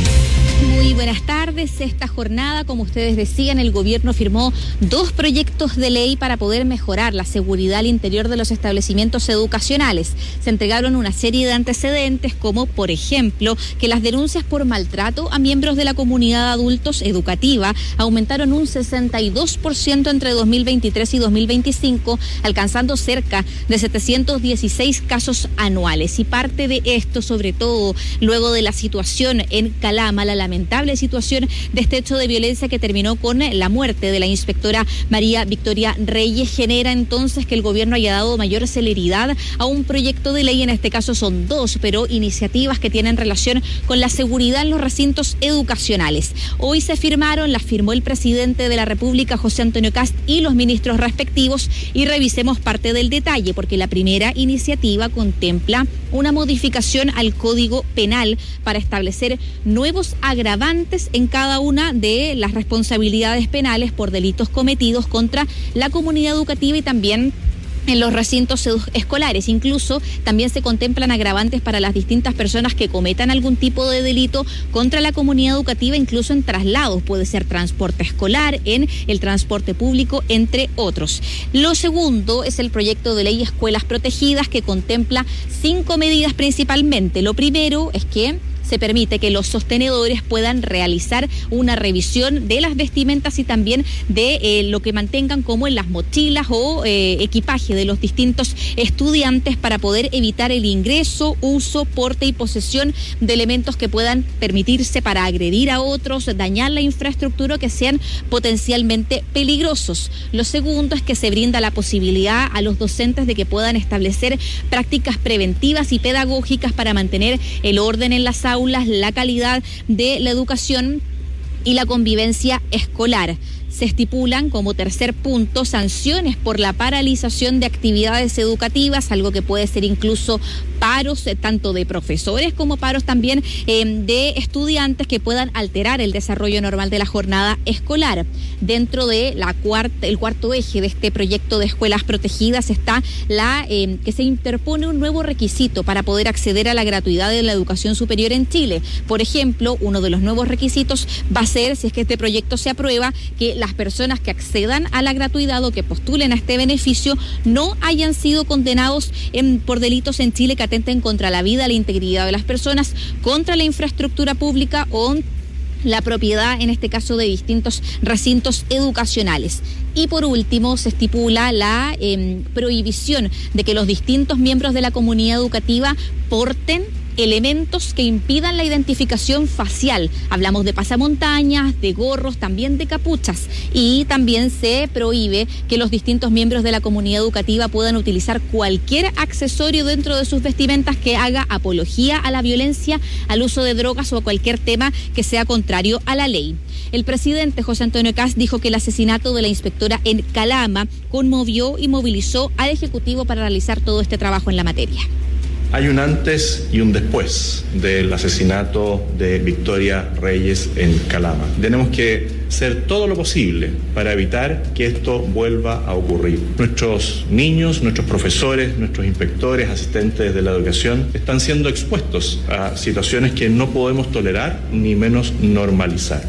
Muy buenas tardes. Esta jornada, como ustedes decían, el gobierno firmó dos proyectos de ley para poder mejorar la seguridad al interior de los establecimientos educacionales. Se entregaron una serie de antecedentes, como por ejemplo que las denuncias por maltrato a miembros de la comunidad adultos educativa aumentaron un sesenta y dos por ciento entre dos mil veintitrés y dos mil veinticinco, alcanzando cerca de setecientos dieciséis casos anuales. Y parte de esto, sobre todo luego de la situación en Calama, la lamentable situación de este hecho de violencia que terminó con la muerte de la inspectora María Victoria Reyes, genera entonces que el gobierno haya dado mayor celeridad a un proyecto de ley. En este caso son dos, pero iniciativas que tienen relación con la seguridad en los recintos educacionales. Hoy se firmaron, las firmó el presidente de la República, José Antonio Kast, y los ministros respectivos, y revisemos parte del detalle, porque la primera iniciativa contempla una modificación al Código Penal para establecer nuevos agravantes en cada una de las responsabilidades penales por delitos cometidos contra la comunidad educativa y también en los recintos escolares. Incluso también se contemplan agravantes para las distintas personas que cometan algún tipo de delito contra la comunidad educativa, incluso en traslados, puede ser transporte escolar, en el transporte público, entre otros. Lo segundo es el proyecto de ley Escuelas Protegidas, que contempla cinco medidas principalmente. Lo primero es que se permite que los sostenedores puedan realizar una revisión de las vestimentas y también de eh, lo que mantengan como en las mochilas o eh, equipaje de los distintos estudiantes, para poder evitar el ingreso, uso, porte y posesión de elementos que puedan permitirse para agredir a otros, dañar la infraestructura o que sean potencialmente peligrosos. Lo segundo es que se brinda la posibilidad a los docentes de que puedan establecer prácticas preventivas y pedagógicas para mantener el orden en las aulas, la calidad de la educación y la convivencia escolar. Se estipulan como tercer punto sanciones por la paralización de actividades educativas, algo que puede ser incluso paros eh, tanto de profesores como paros también eh, de estudiantes que puedan alterar el desarrollo normal de la jornada escolar. Dentro de la cuarta, el cuarto eje de este proyecto de escuelas protegidas está la eh, que se interpone un nuevo requisito para poder acceder a la gratuidad de la educación superior en Chile. Por ejemplo, uno de los nuevos requisitos va a ser, si es que este proyecto se aprueba, que las personas que accedan a la gratuidad o que postulen a este beneficio no hayan sido condenados en, por delitos en Chile que atenten contra la vida, la integridad de las personas, contra la infraestructura pública o la propiedad, en este caso, de distintos recintos educacionales. Y por último, se estipula la eh, prohibición de que los distintos miembros de la comunidad educativa porten elementos que impidan la identificación facial. Hablamos de pasamontañas, de gorros, también de capuchas. Y también se prohíbe que los distintos miembros de la comunidad educativa puedan utilizar cualquier accesorio dentro de sus vestimentas que haga apología a la violencia, al uso de drogas o a cualquier tema que sea contrario a la ley. El presidente José Antonio Kast dijo que el asesinato de la inspectora en Calama conmovió y movilizó al Ejecutivo para realizar todo este trabajo en la materia. Hay un antes y un después del asesinato de Victoria Reyes en Calama. Tenemos que hacer todo lo posible para evitar que esto vuelva a ocurrir. Nuestros niños, nuestros profesores, nuestros inspectores, asistentes de la educación están siendo expuestos a situaciones que no podemos tolerar ni menos normalizar.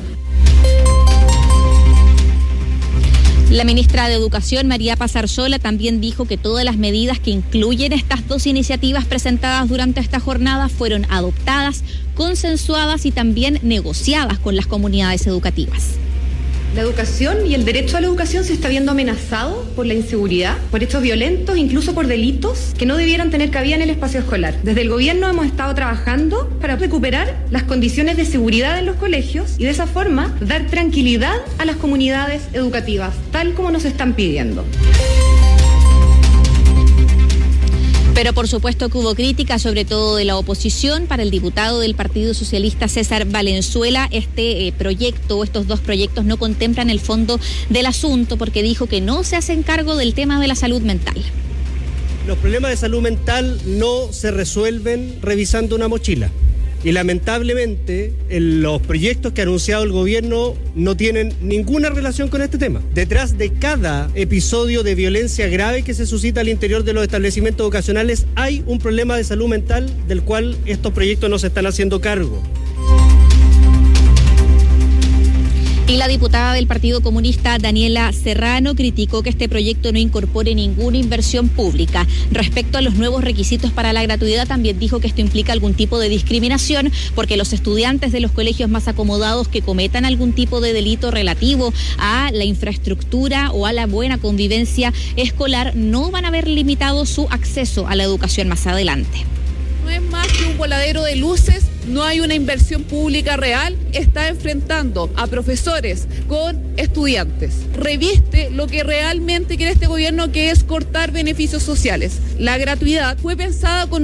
La ministra de Educación, María Paz Arzola, también dijo que todas las medidas que incluyen estas dos iniciativas presentadas durante esta jornada fueron adoptadas, consensuadas y también negociadas con las comunidades educativas. La educación y el derecho a la educación se está viendo amenazado por la inseguridad, por hechos violentos, incluso por delitos que no debieran tener cabida en el espacio escolar. Desde el gobierno hemos estado trabajando para recuperar las condiciones de seguridad en los colegios y de esa forma dar tranquilidad a las comunidades educativas, tal como nos están pidiendo. Pero por supuesto que hubo crítica, sobre todo de la oposición. Para el diputado del Partido Socialista César Valenzuela, este eh, proyecto, estos dos proyectos no contemplan el fondo del asunto, porque dijo que no se hacen cargo del tema de la salud mental. Los problemas de salud mental no se resuelven revisando una mochila. Y lamentablemente los proyectos que ha anunciado el gobierno no tienen ninguna relación con este tema. Detrás de cada episodio de violencia grave que se suscita al interior de los establecimientos educacionales hay un problema de salud mental del cual estos proyectos no se están haciendo cargo. Y la diputada del Partido Comunista, Daniela Serrano, criticó que este proyecto no incorpore ninguna inversión pública. Respecto a los nuevos requisitos para la gratuidad, también dijo que esto implica algún tipo de discriminación, porque los estudiantes de los colegios más acomodados que cometan algún tipo de delito relativo a la infraestructura o a la buena convivencia escolar no van a ver limitado su acceso a la educación más adelante. No es más que un voladero de luces, no hay una inversión pública real, está enfrentando a profesores con estudiantes. Reviste lo que realmente quiere este gobierno, que es cortar beneficios sociales. La gratuidad fue pensada con